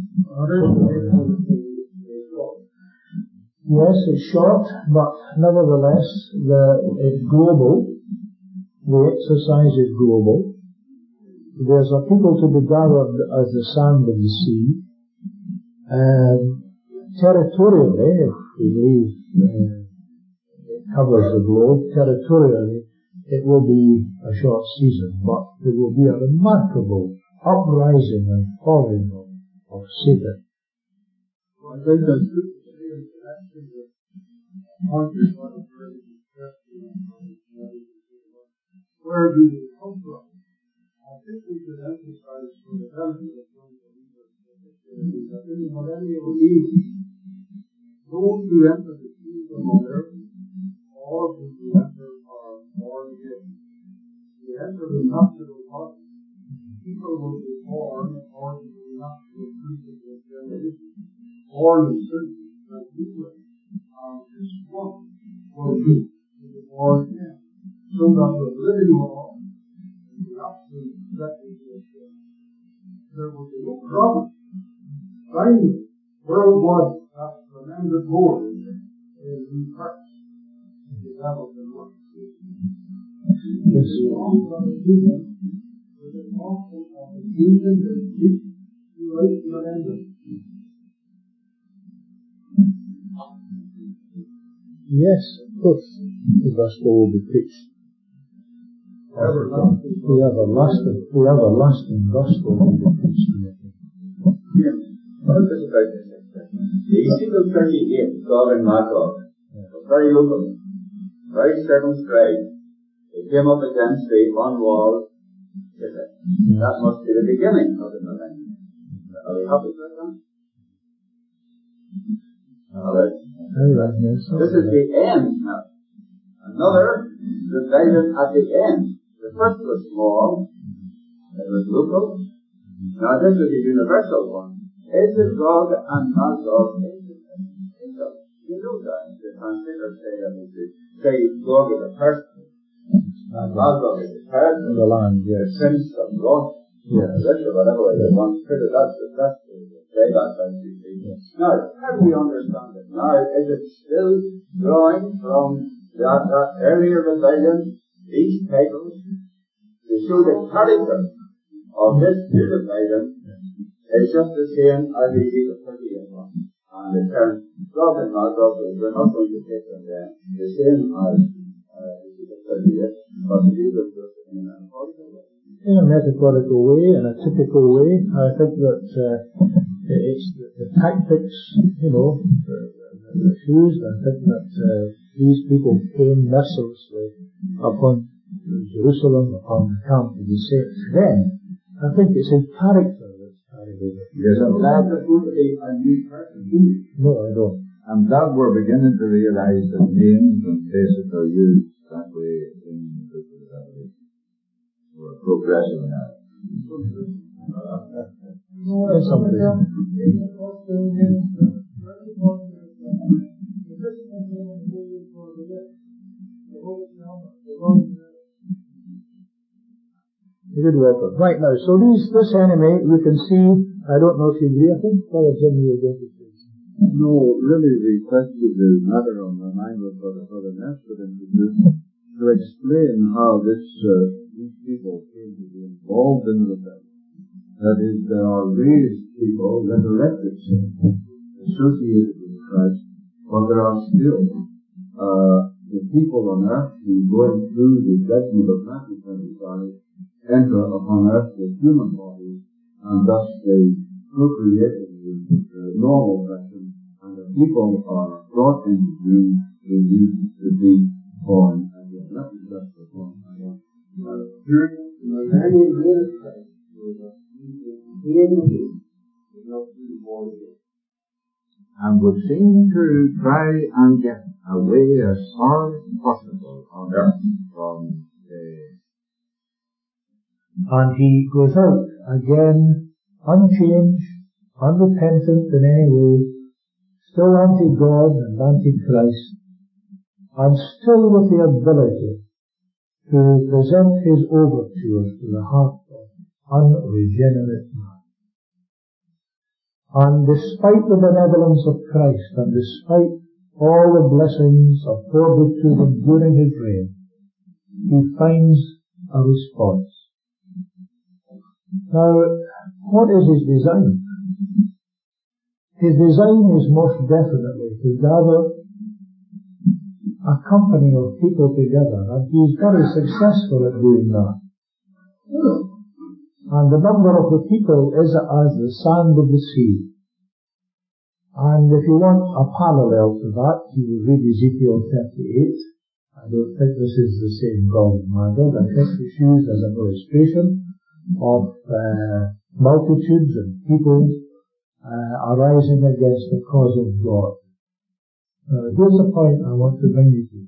Yes, it's short, but nevertheless, the, it's global. The exercise is global. There's a people to be gathered as the sand of the sea. Um, territorially, if we believe uh, it covers the globe, territorially, it will be a short season, but there will be a remarkable uprising and falling of, of Satan. I think that's good to say is actually the market one of where do they come from? I think we should emphasize for the benefit of young believers that in the millennial age, those who enter the kingdom of earth, all who enter are born again. They enter the natural body. People will be born according to the natural fruit of complete with the war again. So that the living law, the absolute record is uh, there would be no problem. Finally, worldwide, that's remembered more in the first. The devil can work. Yes. The law of the human with the awful of the demon and deep right to remember. Yes, of course. The gospel will be preached. Everlasting. The everlasting, the everlasting gospel will be preached. Here, what is this about this expression? The Ezekiel thirty-eight, Gog and Magog, was very local, very circumscribed. They came up against the one wall city. That must be the beginning of the millennium. Are we happy with that? All right. Very right, yes. This is the end now. Another rebellion at the end. The first was small, it was local. Now this is a universal one. Is it Gog and Magog? Is it Israel? You know that. The translators say that it is. Say Gog is a person. Magog is a person. The land, yes. The prince of wrath. Yes. Or whatever way they want to put it. That's the best way to say that, as you see. Now, how do we understand it? Now, is it still drawing from that, that earlier rebellion, these titles, to show the character of this new rebellion is just the same as the Ezekiel thirty-eight one. And the term Gog and Magog, we're not going to take them there, the same as uh, Ezekiel thirty-eight, but the Ezekiel just in an important way. In a metaphorical way, in a typical way, I think that uh, it's the, the tactics, you know, refused. I think that uh, these people came mercilessly upon Jerusalem, upon the camp of the saints. Then, I think it's in character that's carried over. Yes, I'm glad that going to be a new person, do you? No, I don't. I'm glad we're beginning to realize that names and places are used that way in the book of Revelation. We're progressing now. In some Good weapon. Right now, so these, this enemy, you can see, I don't know if you agree, I think Brother Jim, you were going to say. No, really the question, the matter on my mind was what Brother Nestor introduced, to explain how this, uh, these people came to be involved in the rebellion. That is, there are raised people, resurrected saints, associated with Christ, but there are still, uh, the people on earth who going through the judgment of Matthew twenty-five enter upon earth with human bodies, and thus they procreate in the normal fashion, and the people are brought into June, they need to be born again. That is just the point I want. During the millennium of Christ, he is not really born again. And would seem to try and get away as far as possible on earth from the And he goes out again, unchanged, unrepentant in any way, still anti-God and anti-Christ, and still with the ability to present his overtures to the heart of unregenerate man. And despite the benevolence of Christ, and despite all the blessings afforded to him during his reign, he finds a response. Now, what is his design? His design is most definitely to gather a company of people together, and he is very successful at doing that. And the number of the people is as the sand of the sea. And if you want a parallel to that, you will read Ezekiel thirty-eight. I don't think this is the same Gog and Magog. I think it's used as an illustration of uh, multitudes and people uh, arising against the cause of God. Uh, here's the point I want to bring you to.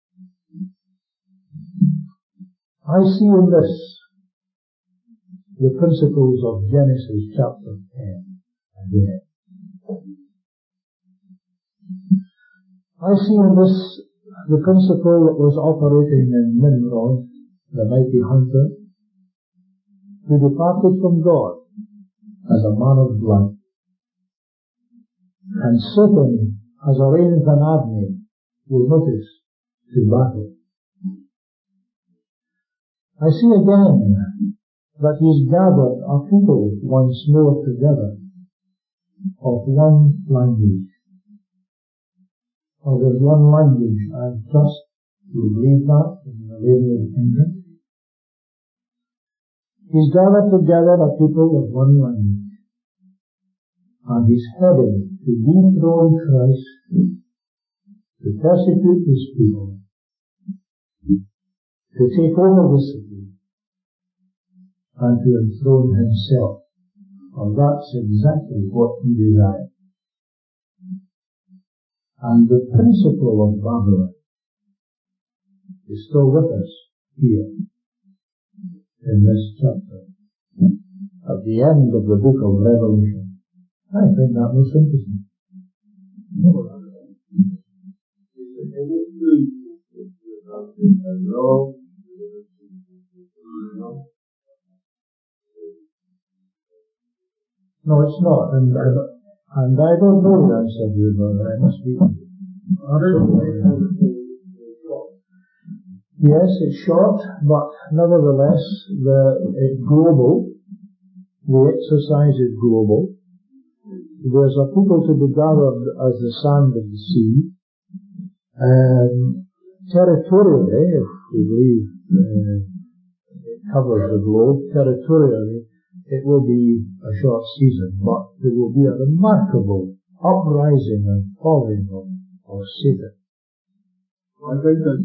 I see in this the principles of Genesis chapter ten again. I see in this the principle that was operating in Nimrod, the mighty hunter, who departed from God as a man of blood. And Satan has arranged an army, you'll notice, to battle. I see again that he's gathered a people once more together of one language. Well, there's one language, I trust you believe that in the lady of England. He's gathered together a people of one language. And he's heading to dethrone Christ, to persecute his people, to take over the city, and to enthrone himself. And that's exactly what he desired. And the principle of Babylon is still with us here in this chapter, at the end of the book of Revelation. I find that most interesting. No, it's not, and I, and I don't know the answer to you, brother. I must be. Yes, it's short, but nevertheless, the it's global. The exercise is global. There's a people to be gathered as the sand of the sea. Um, territorially, if we believe uh, it covers the globe, territorially, it will be a short season, but there will be a remarkable uprising and falling of, of Satan. I think that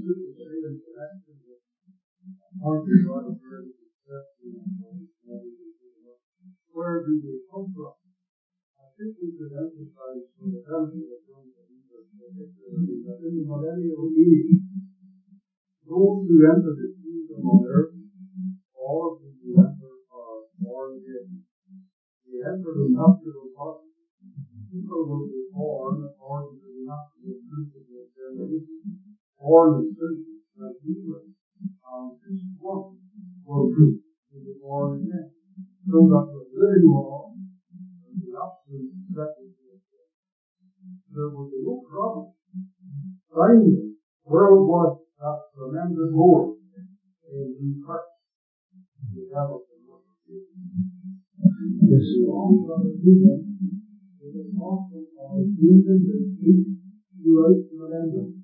where do they come from? I think we could emphasize for the benefit of those particularly that in the millennial age, those who enter the kingdom on earth, all who enter are born again. They enter the natural body. People will be born according to the natural principle of their nature, born in sin, like we were. And this one will be to be born again. So that the living law and the absolute certainty of sin, there will be no problem. Finally, world was that tremendous war in the first. The devil cannot escape. This long of the kingdom is an awful of even the peace throughout the millennium.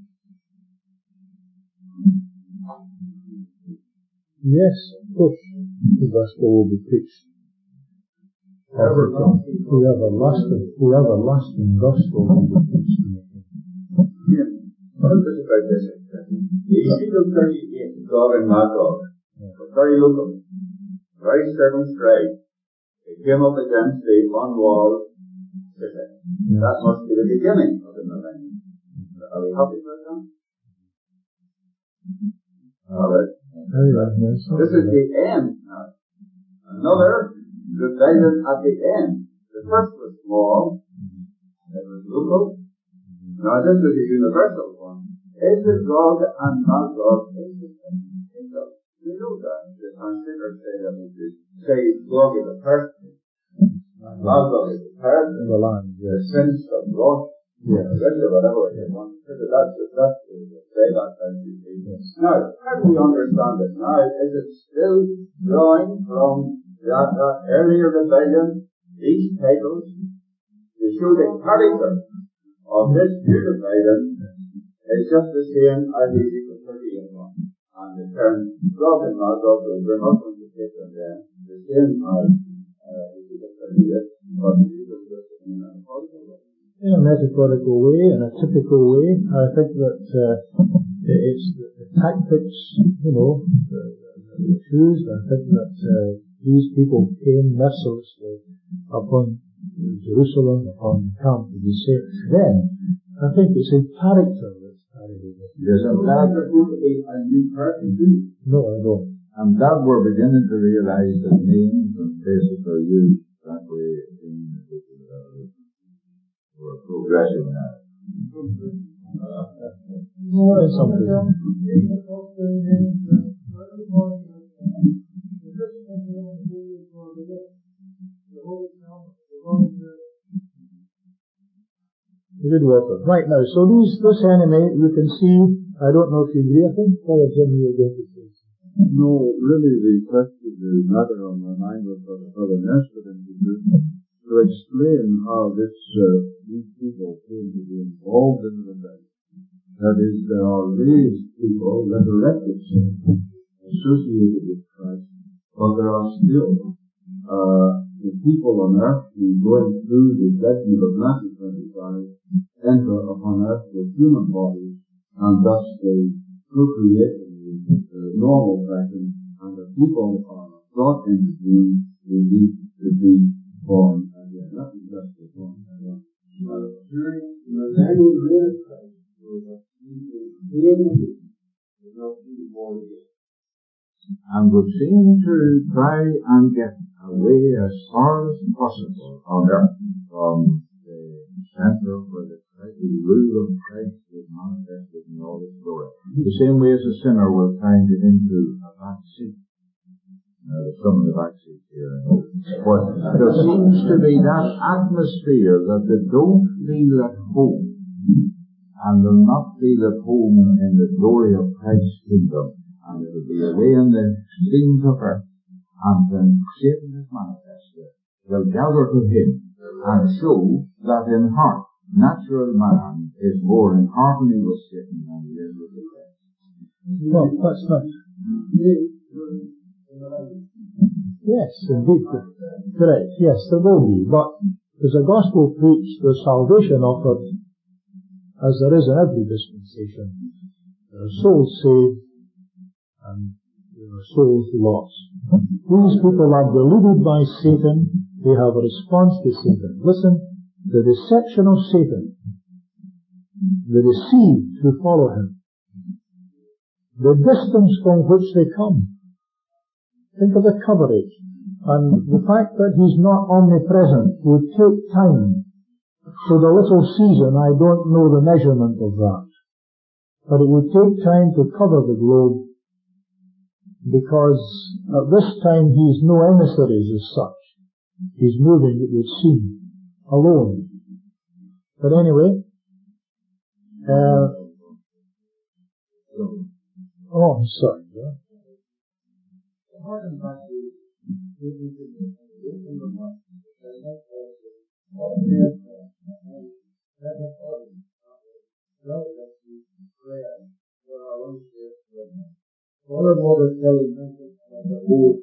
Yes, of course, the gospel will be preached. The everlasting, the everlasting gospel will be preached. Yeah. What is about this? Ezekiel thirty-eight, Gog and Magog, were very local, very circumscribed. They came up against the unwalled city. Yes. That must be the beginning of the millennium. Are we happy with that? All right. This is the end now. Another rebellion at the end. The first was small. It was local. Now this is a universal one. Is it Gog and Magog? Is it kingdom? You know that. The translators say that we should say Gog is a person. Magog is a person. The land, yes. The sins of Rosh. Yes. Or whatever it is. That's that's say that as you say. Now, how do we understand it? Now, is it still drawing from that, that earlier rebellion, these titles, to show the character of this new rebellion is just the same as Ezekiel thirty-eight one. And the term Gog and Magog, we're not going to take them there, the same as uh, Ezekiel thirty-eight, but Ezekiel just in a metaphorical way. In a metaphorical way, in a typical way, I think that uh, it's the, the tactics, you know, the, the, the shoes. I think that uh, these people came mercilessly upon Jerusalem, upon the camp of the saints. Then, I think it's in character that's carried over. Yes, and that is going to be a new person too. No, I don't. And that we're beginning to realize that names and places are used that way in the book of Revelation. We're progressing now. Uh, In some way. Good water. Right now, so these, this enemy, you can see, I don't know if you agree, I think, Father Jim, you were going to say something. No, really the question, the matter on my mind was what Brother Nestor introduced, to explain how this, uh, these people came to be involved in the rebellion. That is, there are raised people, resurrected saints, associated with Christ, but there are still, uh, the people on earth who, going through the judgment of Matthew twenty-five, enter upon earth with human bodies, and thus they procreate in the uh, normal fashion, and the people are brought into being, they need to be born again. That is just the point I want. During the millennial reign of Christ, there was a few was not being born again. And would seem to try and get away as far as possible on earth from the center where the, the rule of Christ is manifested in all its glory. The same way as a sinner will try and get into a back seat. Now, there's some in the back seat here. But there seems to be that atmosphere that they don't feel at home, and will not feel at home in the glory of Christ's kingdom. And it will be away in the streams of earth. And when Satan is manifested, they'll gather to him and show that in heart, natural man is more in harmony with Satan than he is with the Christ. Well, that's not. Yes, indeed. Correct. Yes, there will be. But as the gospel preached, the salvation offered, as there is in every dispensation, there are souls saved, and there are souls lost. These people are deluded by Satan. They have a response to Satan. Listen, the deception of Satan, the deceived who follow him, the distance from which they come. Think of the coverage. And the fact that he's not omnipresent would take time. So the little season, I don't know the measurement of that. But it would take time to cover the globe, because at this time he's no emissaries as such. He's moving, it would seem, alone. But anyway, uh, oh, I'm sorry. Yeah. Other mother telling mentioned the word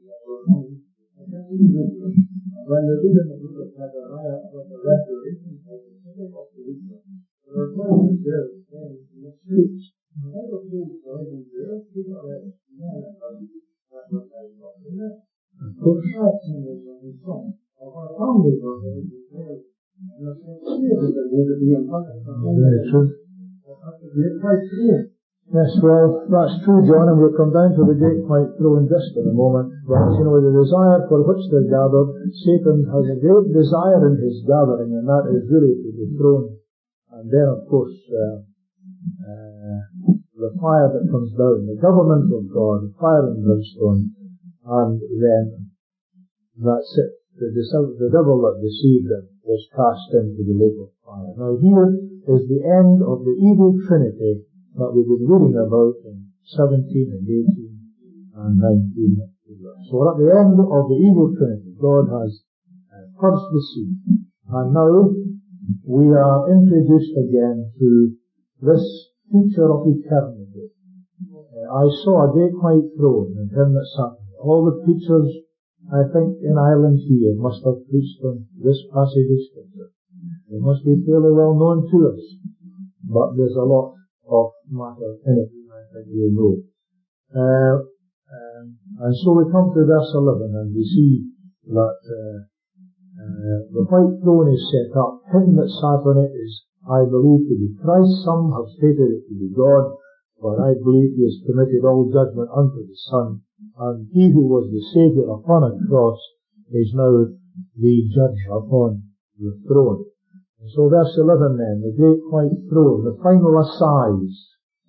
when you read in the book of Zechariah about the restoration of the city of Jerusalem, there are places there saying in the streets, never please going in there, people are at that's what I thought, isn't it? The shots in this on his son, of our families are going to be there, and the same theaters are going to be in front of them. Very true. That's a great place to be. Yes, well, that's true, John, and we'll come down to the Great White Throne just in a moment. But, you know, the desire for which they're gathered, Satan has a great desire in his gathering, and that is really to dethrone. And then, of course, uh, uh, the fire that comes down, the government of God, the fire and brimstone, and then that's it. The, the devil that deceived them was cast into the lake of fire. Now, here is the end of the evil trinity that we've been reading about in seventeen and eighteen and nineteen. So we're at the end of the evil trinity. God has uh, purged the sea. And now we are introduced again to this feature of eternity. Uh, I saw a great white throne and him that sat on it. All the preachers, I think, in Ireland here must have preached on this passage of Scripture. It must be fairly well known to us. But there's a lot of matter in it, I think you know. Uh, um, and so we come to verse eleven, and we see that uh, uh, the white throne is set up. Him that sat on it is, I believe, to be Christ. Some have stated it to be God, but I believe he has committed all judgment unto the Son. And he who was the Saviour upon a cross is now the judge upon the throne. So verse eleven then, the great white throne, the final assize,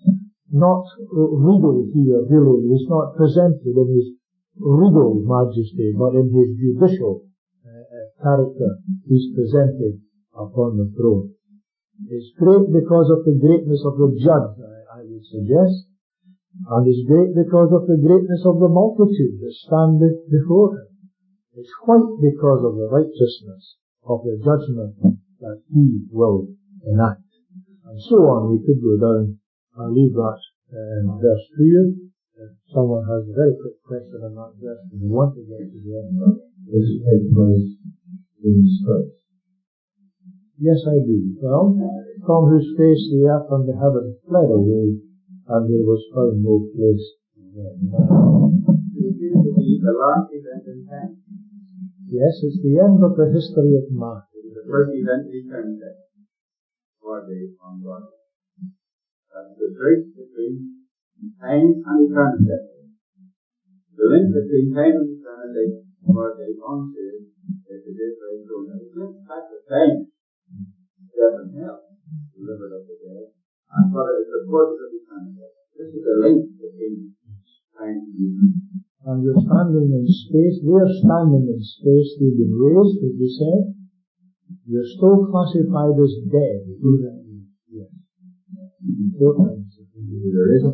not regal here, really. He's not presented in his regal majesty, but in his judicial uh, character. He's presented upon the throne. It's great because of the greatness of the judge, I, I would suggest, and it's great because of the greatness of the multitude that stand before him. It's quite because of the righteousness of the judgment that he will enact. And so on. We could go down. I'll leave that um, verse to you. If someone has a very quick question on that verse and they want to get to the end of it. Does it take place in space? Yes, I do. Well, from whose face the earth and the heaven fled away, and there was found no place for them. It seems to be the last event in time. Yes, it's the end of the history of man. It is the first event in eternity. For the on God. That's the bridge between time and eternity. The link between time and eternity for the unsaved is the great right throne. It links back to time. Death and hell, delivered of the dead, and what is the purpose of eternity. This is the link between time and eternity. And you're standing in space, they're standing in space, they've been raised, as we said. You're still classified as dead, even yes. Four times. There is a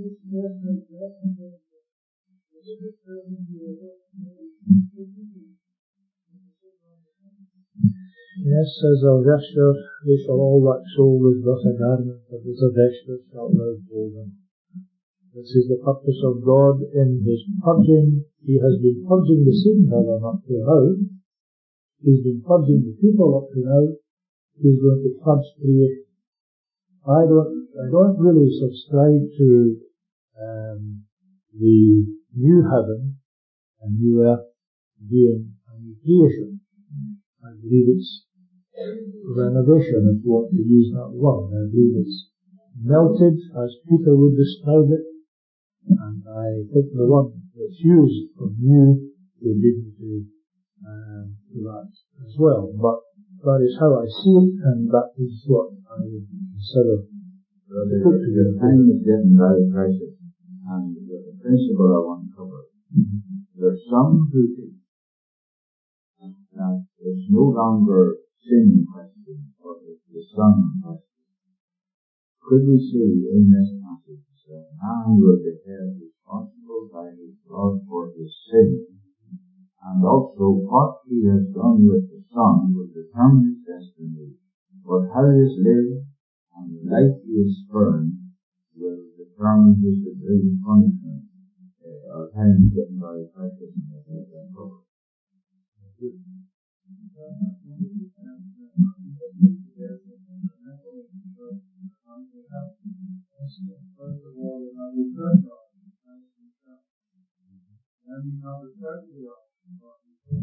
Yes, says a vesture, they shall all wax old as doth a garment, but as a vesture shalt thou fold them. This is the purpose of God in His purging. He has been purging the sin heaven up to now. He's been purging the people up to now. He's going to purge creation. I don't, I don't really subscribe to um, the new heaven and new earth being a new creation. I believe it's renovation, if you want to use that word. I believe it's melted, as Peter would describe it, and I think the word that's used for new would lead me to, um, to that as well. But that is how I see it, and that is what I would consider. Brother, your time is getting very precious, and there's a principle I want to cover. Mm-hmm. There's some who think that it's no longer sin question, but it's the son question. Could we see in this passage that man will be held responsible by his God for his sin, and also what he has done with the son will determine his destiny, but how he has lived and the life he has spurned will determine his degree of punishment. Uh, our time is getting very precious and we'll have that covered. First of all, we have the church of Christ himself. Then we have the certainty of God.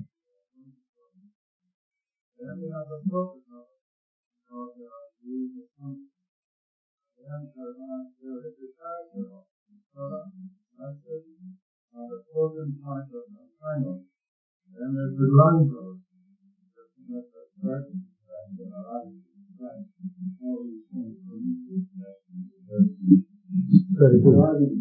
Then we have the purpose of it, because there are rules of conduct. Then there is the character of it, product, message, and the closing point of the final. Then there's the ground of it, the certain and the arrival. All these things will be very good.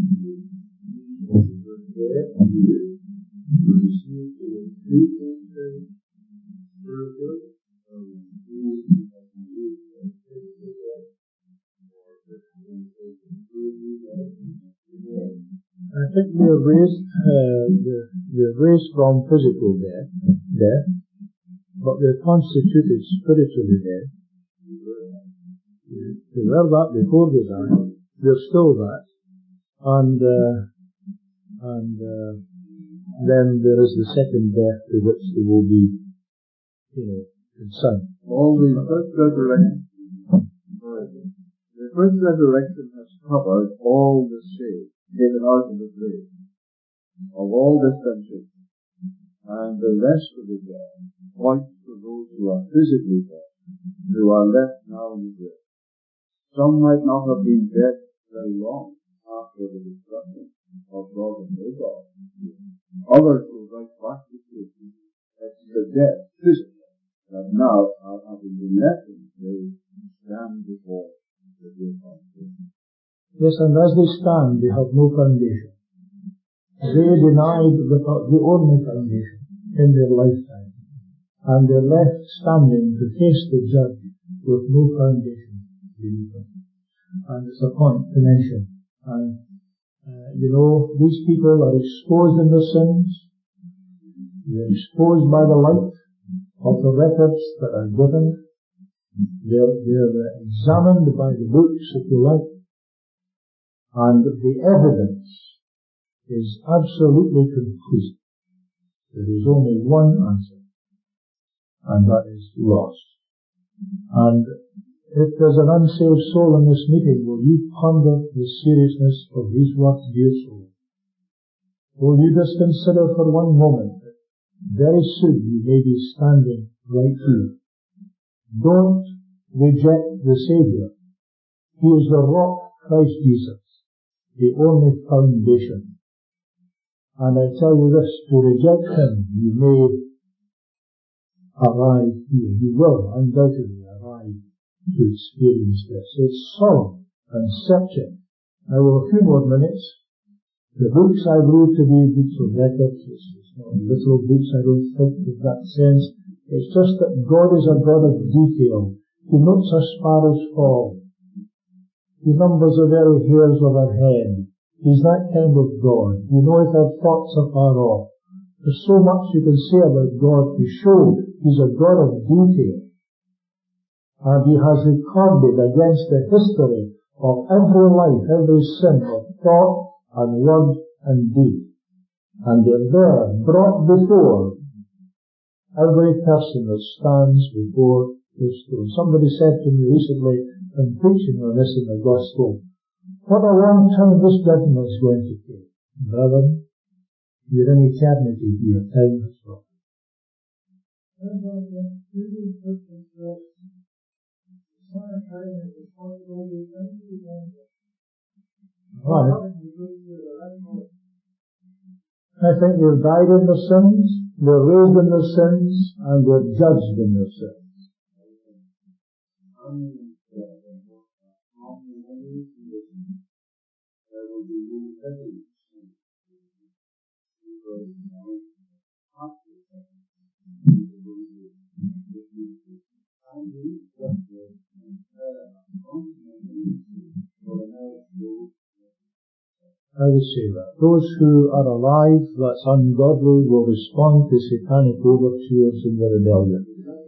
I think we are raised, uh, we are raised from physical death, death, but they're constituted spiritually dead. They were that before they died. They're still that. And, uh, and, uh, then there is the second death to which they will be, you know, concerned. All the first resurrection, the first resurrection has covered all the saved, taken out of the grave, of all dispensations. And the rest of the dead points to those who are physically dead, who are left now in the grave. Some might not have been dead very long after the destruction of Gog and Magog. Others will right back to creation. It's the dead, physically, that now are having been left in the grave and stand before the great congregation. Yes, and as they stand, they have no foundation. They denied the, the only foundation in their lifetime. And they're left standing to face the judge with no foundation beneath them. And it's a point to mention. And, uh, you know, these people are exposed in their sins. They're exposed by the light of the records that are given. They're, they're examined by the books, if you like. And the evidence is absolutely conclusive. There is only one answer, and that is lost. And if there's an unsaved soul in this meeting, will you ponder the seriousness of these words, dear soul? Will you just consider for one moment that very soon you may be standing right here? Don't reject the Saviour. He is the rock, Christ Jesus, the only foundation. And I tell you this, to reject Him, you may arrive here. You will undoubtedly arrive to experience this. It's solemn and searching. Now, with a few more minutes, the books I believe to be books of records. It's, it's not literal books, I don't think, in that sense. It's just that God is a God of detail. He notes a sparrow's fall. He numbers the very hairs of our head. He's that kind of God. He knows our thoughts afar off. There's so much you can say about God to show He's a God of detail. And He has recorded against the history of every life, every sin of thought and word and deed. And they're there, brought before every person that stands before His throne. Somebody said to me recently, when preaching on this in the Gospel, what a long time this judgment is going to take. Brethren, you're in eternity here, time has gone. Right. I think they've died in their sins, they're raised in their sins, and they're judged in their sins. I would say that. Those who are alive, that's ungodly, will respond to satanic overtures in their rebellion.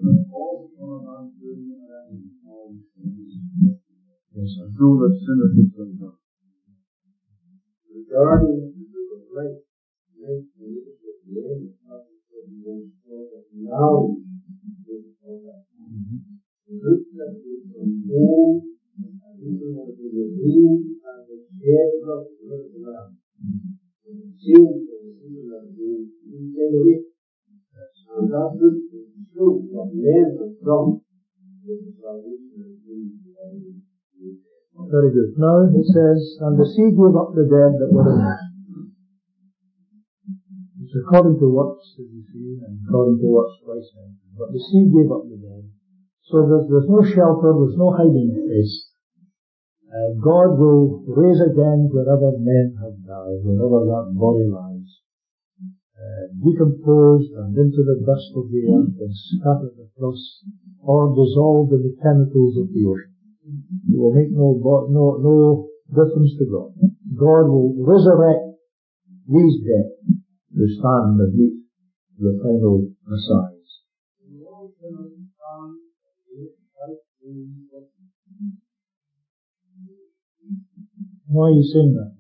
Yes, sir. So that sinners is done. Regarding the right, right, the end of the now, the root that is from home, and even of the redeemed, and the shed blood of the Lamb. Seeing the season of the regeneration, and that root is true what men have done with the salvation of the Very good. Now it says, and the sea gave up the dead that were in it. It's according to works, as you see, and according to works twice mentioned. But the sea gave up the dead. So there's, there's no shelter, there's no hiding place. Uh, God will raise again wherever men have died, wherever that body lies, uh, decomposed and into the dust of the earth and scattered across or dissolved in the chemicals of the ocean. It will make no, no, no difference to God. God will resurrect these dead to stand beneath the final assize. Why are you saying that?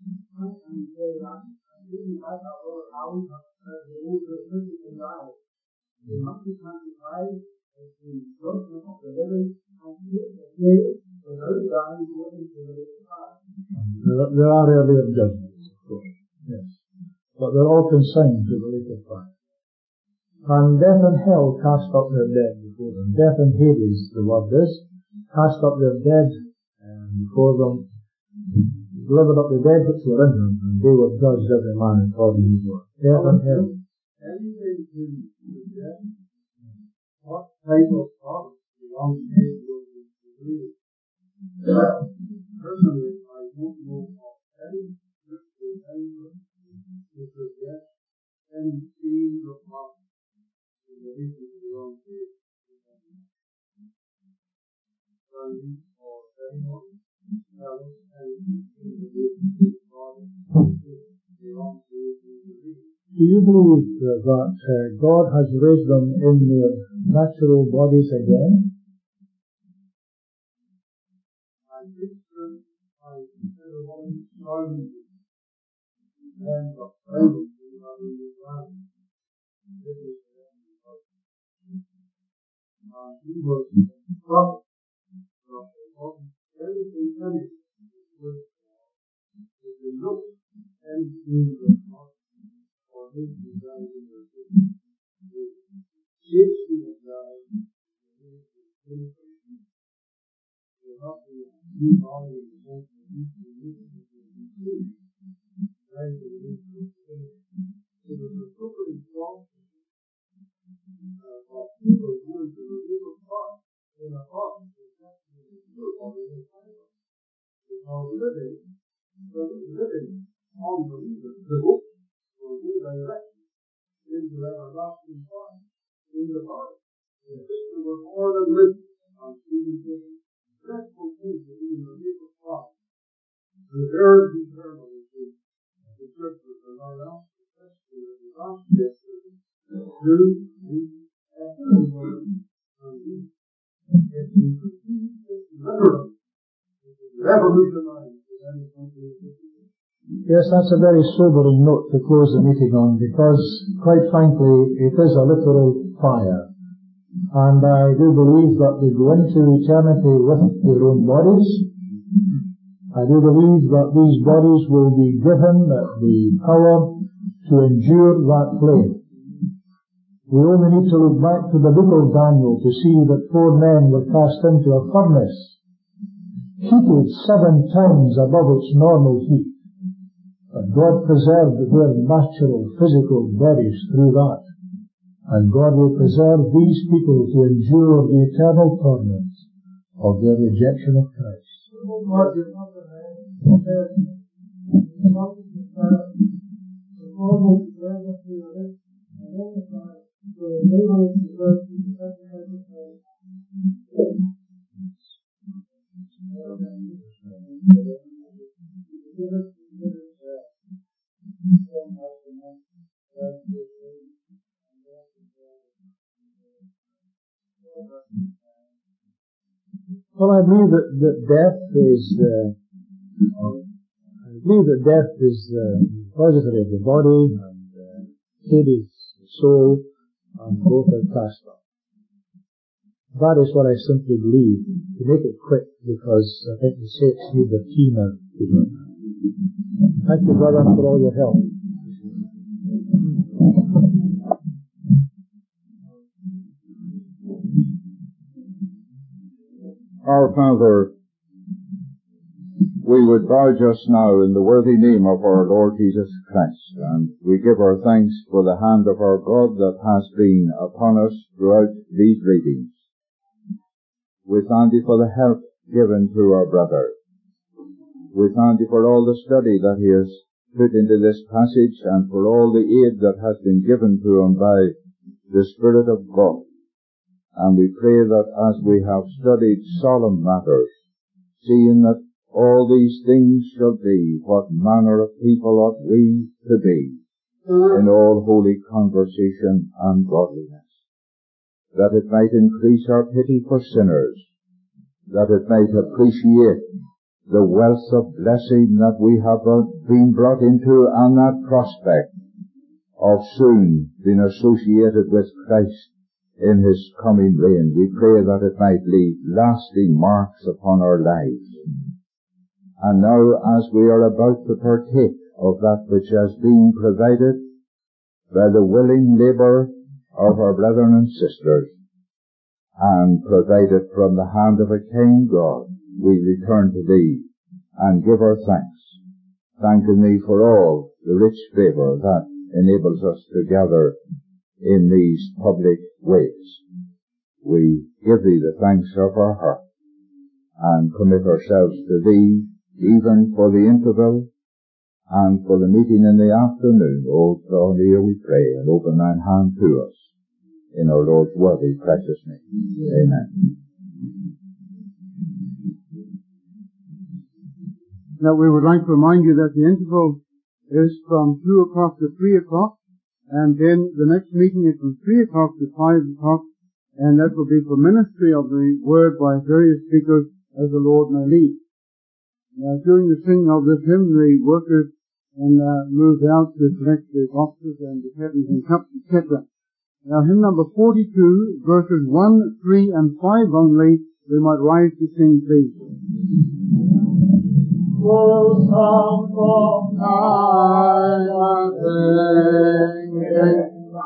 There are earlier judgments, of course, yes. But they're all consigned to the lake of fire. And death and hell cast up their dead before them. Death and Hades, the word is, cast up their dead um, before them, delivered up the dead which were in them, and they were judged every man according to his work. Death and hell. Anything to death? What type of thought belongs to his will be? Personally, I won't know of any ritual anger, which was yet any change of heart in the vision of your own faith. Learning or ceremony, malice, anything in the vision of God, your own faith in the vision. Do you believe uh, that uh, God has raised them in their natural bodies again? I think that I consider one starting and the presence of the time. This is the end of uh, he was a prophet. So, everything finished with if you look and see the heart or his desire in your vision. If he has died, he is finished. There must be a new body in the sense of this religion that will be true. Right, the religion is finished. It was a super exaltation of people who were the revealed heart in a heart that has to be pure or in a title. Because living, living unbelievers, the book will be directed into everlasting fire in the body. The sister was more than living on Stephen's vision. Dreadful things that even the people thought. The earth eternally is the church was allowed out, especially the last yesterday. Two, three, and three words on each. If you perceive this literally, it is revolutionized with any country of history. Yes, that's a very sobering note to close the meeting on, because, quite frankly, it is a literal fire. And I do believe that they go into eternity with their own bodies. I do believe that these bodies will be given the power to endure that flame. We only need to look back to the book of Daniel to see that four men were cast into a furnace, heated seven times above its normal heat. But God preserved their natural physical bodies through that. And God will preserve these people to endure the eternal torments of their rejection of Christ. Well, I believe that, that death is, uh, I believe that death is the repository of the body, and uh, Hades, the soul, and both are cast off. That is what I simply believe. To make it quick, because I think the saints need their tea now. Thank you, brother, for all your help. Our Father, we would bow just now in the worthy name of our Lord Jesus Christ, and we give our thanks for the hand of our God that has been upon us throughout these readings. We thank Thee for the help given to our brother. We thank Thee for all the study that he has put into this passage, and for all the aid that has been given to him by the Spirit of God. And we pray that as we have studied solemn matters, seeing that all these things shall be, what manner of people ought we to be in all holy conversation and godliness, that it might increase our pity for sinners, that it might appreciate the wealth of blessing that we have been brought into, and that prospect of soon being associated with Christ in His coming reign. We pray that it might leave lasting marks upon our lives. And now, as we are about to partake of that which has been provided by the willing labour of our brethren and sisters, and provided from the hand of a kind God, we return to Thee and give our thanks, thanking Thee for all the rich favour that enables us to gather in these public ways. We give Thee the thanks of our heart, and commit ourselves to Thee even for the interval and for the meeting in the afternoon. O draw near, we pray, and open thine hand to us. In our Lord's worthy, precious name. Amen. Now we would like to remind you that the interval is from two o'clock to three o'clock, and then the next meeting is from three o'clock to five o'clock, and that will be for ministry of the Word by various speakers as the Lord may lead. Now, during the singing of this hymn, the workers and uh, moved out to collect the boxes and the kettles and cups, et cetera. Now, hymn number forty-two, verses one, three, and five only, we might rise to sing, please. O Son of God, I sing